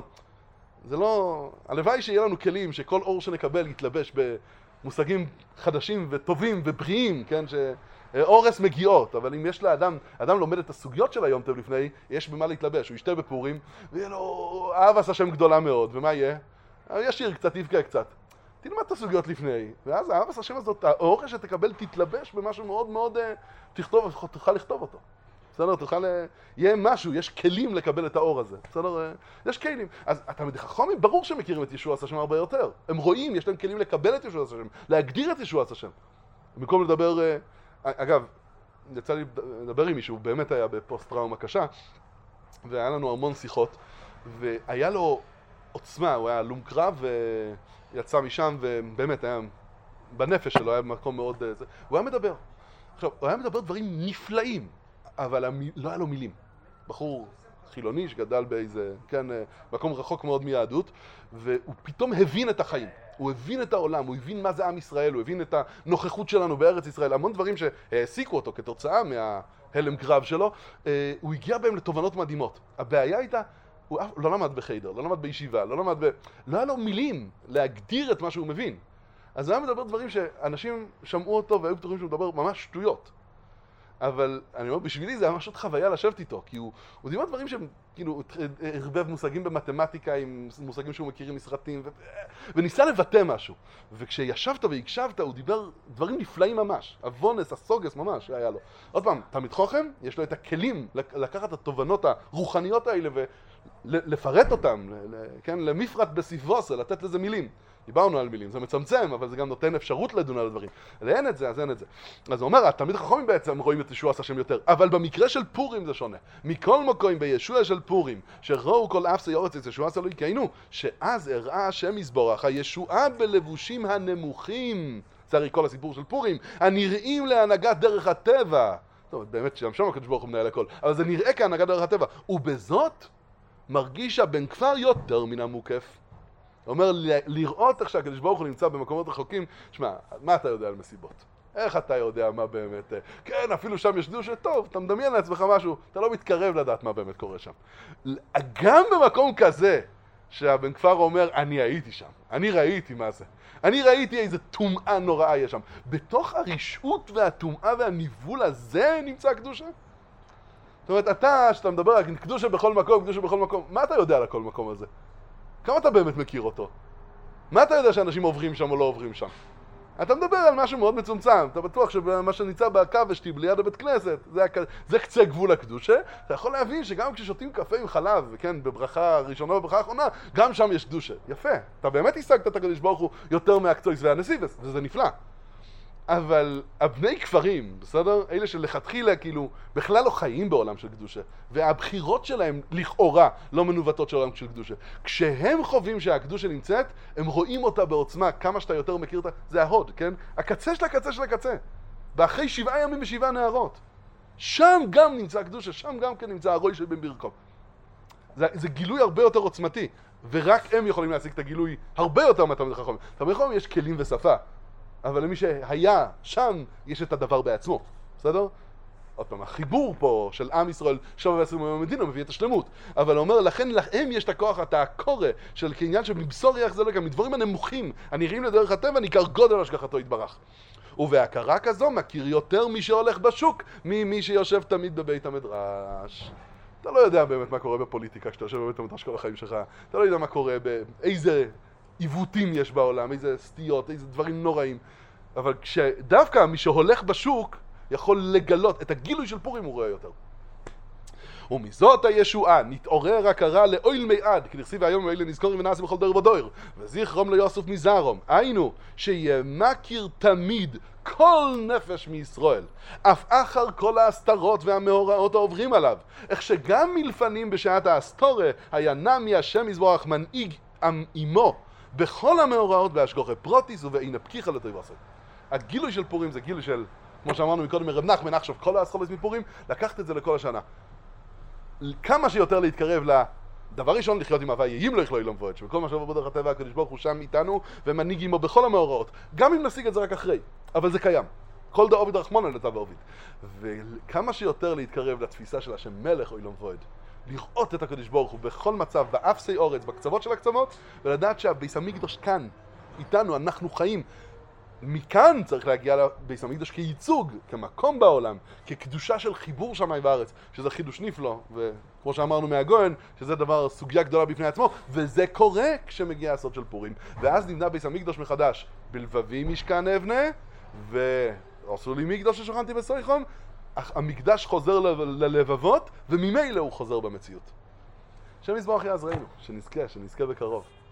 זה לא... הלוואי שיהיה לנו כלים שכל אור שנקבל יתלבש במושגים חדשים וטובים ובריאים, כן? שאורס מגיעות, אבל אם יש לאדם, אדם לומד את הסוגיות של היום טוב לפני, יש במה להתלבש, הוא ישתה בפורים, ויהיה לו אהבת השם גדולה מאוד, ומה יהיה? ישיר קצת, יבכה קצת. תלמד את הסוגיות לפני, ואז האהבת השם הזאת, האור שתקבל תתלבש במשהו מאוד מאוד, תכתוב, תוכל לכתוב אותו. בסדר, תוכל, יהיה משהו, יש כלים לקבל את האור הזה. בסדר, יש כלים. אז התלמידי חכמים, ברור שהם מכירים את ישועת השם הרבה יותר. הם רואים, יש להם כלים לקבל את ישועת השם, להגדיר את ישועת השם. במקום לדבר, אגב, יצא לי לדבר עם מישהו, באמת היה בפוסט טראומה קשה, והיה לנו המון שיחות, והיה לו עוצמה, הוא היה הלום קרב, ויצא משם, ובאמת היה, בנפש שלו היה במקום מאוד, הוא היה מדבר. עכשיו, הוא היה מדבר דברים נפלאים, אבל לא היה לו מילים. בחור חילוני שגדל באיזה, כן, מקום רחוק מאוד מיהדות, והוא פתאום הבין את החיים. הוא הבין את העולם, הוא הבין מה זה עם ישראל, הוא הבין את הנוכחות שלנו בארץ ישראל, המון דברים שהעסיקו אותו כתוצאה מההלם קרב שלו, הוא הגיע בהם לתובנות מדהימות. הבעיה הייתה, הוא לא למד בחיידר, לא למד בישיבה, לא למד ב... לא היה לו מילים להגדיר את מה שהוא מבין. אז הוא היה מדבר דברים שאנשים שמעו אותו והיו בטוחים שהוא מדבר ממש שטויות. אבל אני אומר, בשבילי זה היה פשוט חוויה לשבת איתו, כי הוא, הוא דיבר דברים שהם, כאילו, הרבב מושגים במתמטיקה עם מושגים שהוא מכיר מסרטים, ו... וניסה לבטא משהו. וכשישבת והקשבת, הוא דיבר דברים נפלאים ממש. הוונס, הסוגס ממש, היה לו. עוד פעם, תלמיד חוכם, יש לו את הכלים לקחת את התובנות הרוחניות האלה ולפרט אותם, כן, למפרט בסיפבוסה, לתת לזה מילים. דיברנו על מילים, זה מצמצם, אבל זה גם נותן אפשרות לדון על הדברים. אין את זה, אז אין את זה. אז הוא אומר, התלמיד החכמים בעצם רואים את ישוע עשה שם יותר, אבל במקרה של פורים זה שונה. מכל מקום בישוע של פורים, שראו כל אפסי יורץ את ישוע עשה לו יקיינו, שאז הראה השם יזבורך, הישועה בלבושים הנמוכים, זה הרי כל הסיפור של פורים, הנראים להנהגת דרך הטבע. טוב, באמת שם שם הקדוש ברוך הוא מנהל הכל, אבל זה נראה כהנהגת דרך הטבע. ובזאת מרגיש הבן כפר יותר מן המוקף. הוא אומר, לראות איך שהקדוש ברוך הוא נמצא במקומות רחוקים, שמע, מה אתה יודע על מסיבות? איך אתה יודע מה באמת? כן, אפילו שם יש קדושה, טוב, אתה מדמיין לעצמך משהו, אתה לא מתקרב לדעת מה באמת קורה שם. גם במקום כזה, שהבן כפר אומר, אני הייתי שם, אני ראיתי מה זה. אני ראיתי איזה טומאה נוראה יש שם. בתוך הרשעות והטומאה והניבול הזה נמצא הקדושה? זאת אומרת, אתה, שאתה מדבר על קדושה בכל מקום, קדושה בכל מקום, מה אתה יודע על כל מקום הזה? כמה אתה באמת מכיר אותו? מה אתה יודע שאנשים עוברים שם או לא עוברים שם? אתה מדבר על משהו מאוד מצומצם, אתה בטוח שמה שנמצא בקוושטיב ליד הבית כנסת, זה, זה קצה גבול הקדושה. אתה יכול להבין שגם כששותים קפה עם חלב, כן, בברכה ראשונה ובברכה האחרונה, גם שם יש קדושה. יפה, אתה באמת השגת את הקדוש ברוך הוא יותר מהקצויס והנסיבס, וזה נפלא. אבל הבני כפרים, בסדר? אלה שלכתחילה כאילו בכלל לא חיים בעולם של קדושה, והבחירות שלהם לכאורה לא מנווטות של עולם של קדושה. כשהם חווים שהקדושה נמצאת, הם רואים אותה בעוצמה, כמה שאתה יותר מכיר אותה, זה ההוד, כן? הקצה של הקצה של הקצה. ואחרי שבעה ימים ושבעה נערות. שם גם נמצא הקדושה, שם גם כן נמצא הרוי של בן ברכו. זה, זה גילוי הרבה יותר עוצמתי, ורק הם יכולים להשיג את הגילוי הרבה יותר מהתלמיד חכמים. תלמיד חכמים יש כלים ושפה. אבל למי שהיה שם, יש את הדבר בעצמו, בסדר? עוד פעם, החיבור פה של עם ישראל, שבע ועשרים יום המדינה, מביא את השלמות. אבל הוא אומר, לכן להם יש את הכוח, את הקורא, של כעניין שמבשור ריח זה לא גם, מדברים הנמוכים, הנראים לדרך הטבע, ניכר גודל השגחתו יתברך. ובהכרה כזו מכיר יותר מי שהולך בשוק, ממי שיושב תמיד בבית המדרש. אתה לא יודע באמת מה קורה בפוליטיקה, כשאתה יושב בבית המדרש כל החיים שלך, אתה לא יודע מה קורה, באיזה עיוותים יש בעולם, איזה סטיות, איזה דברים נוראים. אבל כשדווקא מי שהולך בשוק יכול לגלות את הגילוי של פורים, הוא רואה יותר. ומזאת הישועה נתעורר הכרה לאויל מיעד, כי נכסיב היום ואלה נזכורים ונעשים בכל דור ודור, וזכרום ליוסף מזרום, היינו שימכיר תמיד כל נפש מישראל, אף אחר כל ההסתרות והמאורעות העוברים עליו, איך שגם מלפנים בשעת ההסתורה היה נמי השם יזבורך מנהיג עם אמו בכל המאורעות בהשגוחי פרוטיס ובעין הפקיחה לטויבוסי. הגילוי של פורים זה גילוי של, כמו שאמרנו מקודם מרב נחמן, עכשיו כל האסכולס מפורים, לקחת את זה לכל השנה. כמה שיותר להתקרב לדבר ראשון, לחיות עם הווה יהים לא יכלו אילום ועוד, שבכל מה שעבור בדרך הטבע הקדוש ברוך הוא שם איתנו ומנהיג עמו בכל המאורעות, גם אם נשיג את זה רק אחרי, אבל זה קיים. כל דאו עביד רחמון על נתב ועוביד. וכמה שיותר להתקרב לתפיסה של השם מלך או אילום ועוד, לראות את הקדוש ברוך הוא בכל מצב, באפסי אורץ, בקצוות של הקצוות, ולדעת שהביס המקדוש כאן, איתנו, אנחנו חיים. מכאן צריך להגיע לביס המקדוש כייצוג, כמקום בעולם, כקדושה של חיבור שמיים וארץ, שזה חידוש נפלא, וכמו שאמרנו מהגויין, שזה דבר, סוגיה גדולה בפני עצמו, וזה קורה כשמגיע הסוד של פורים. ואז נבנה ביס המקדוש מחדש, בלבבי משכן אבנה, ועשו לי מקדוש ששוכנתי בסויכום, המקדש חוזר ללבבות, וממילא הוא חוזר במציאות. השם יזבח יעזרנו, שנזכה, שנזכה בקרוב.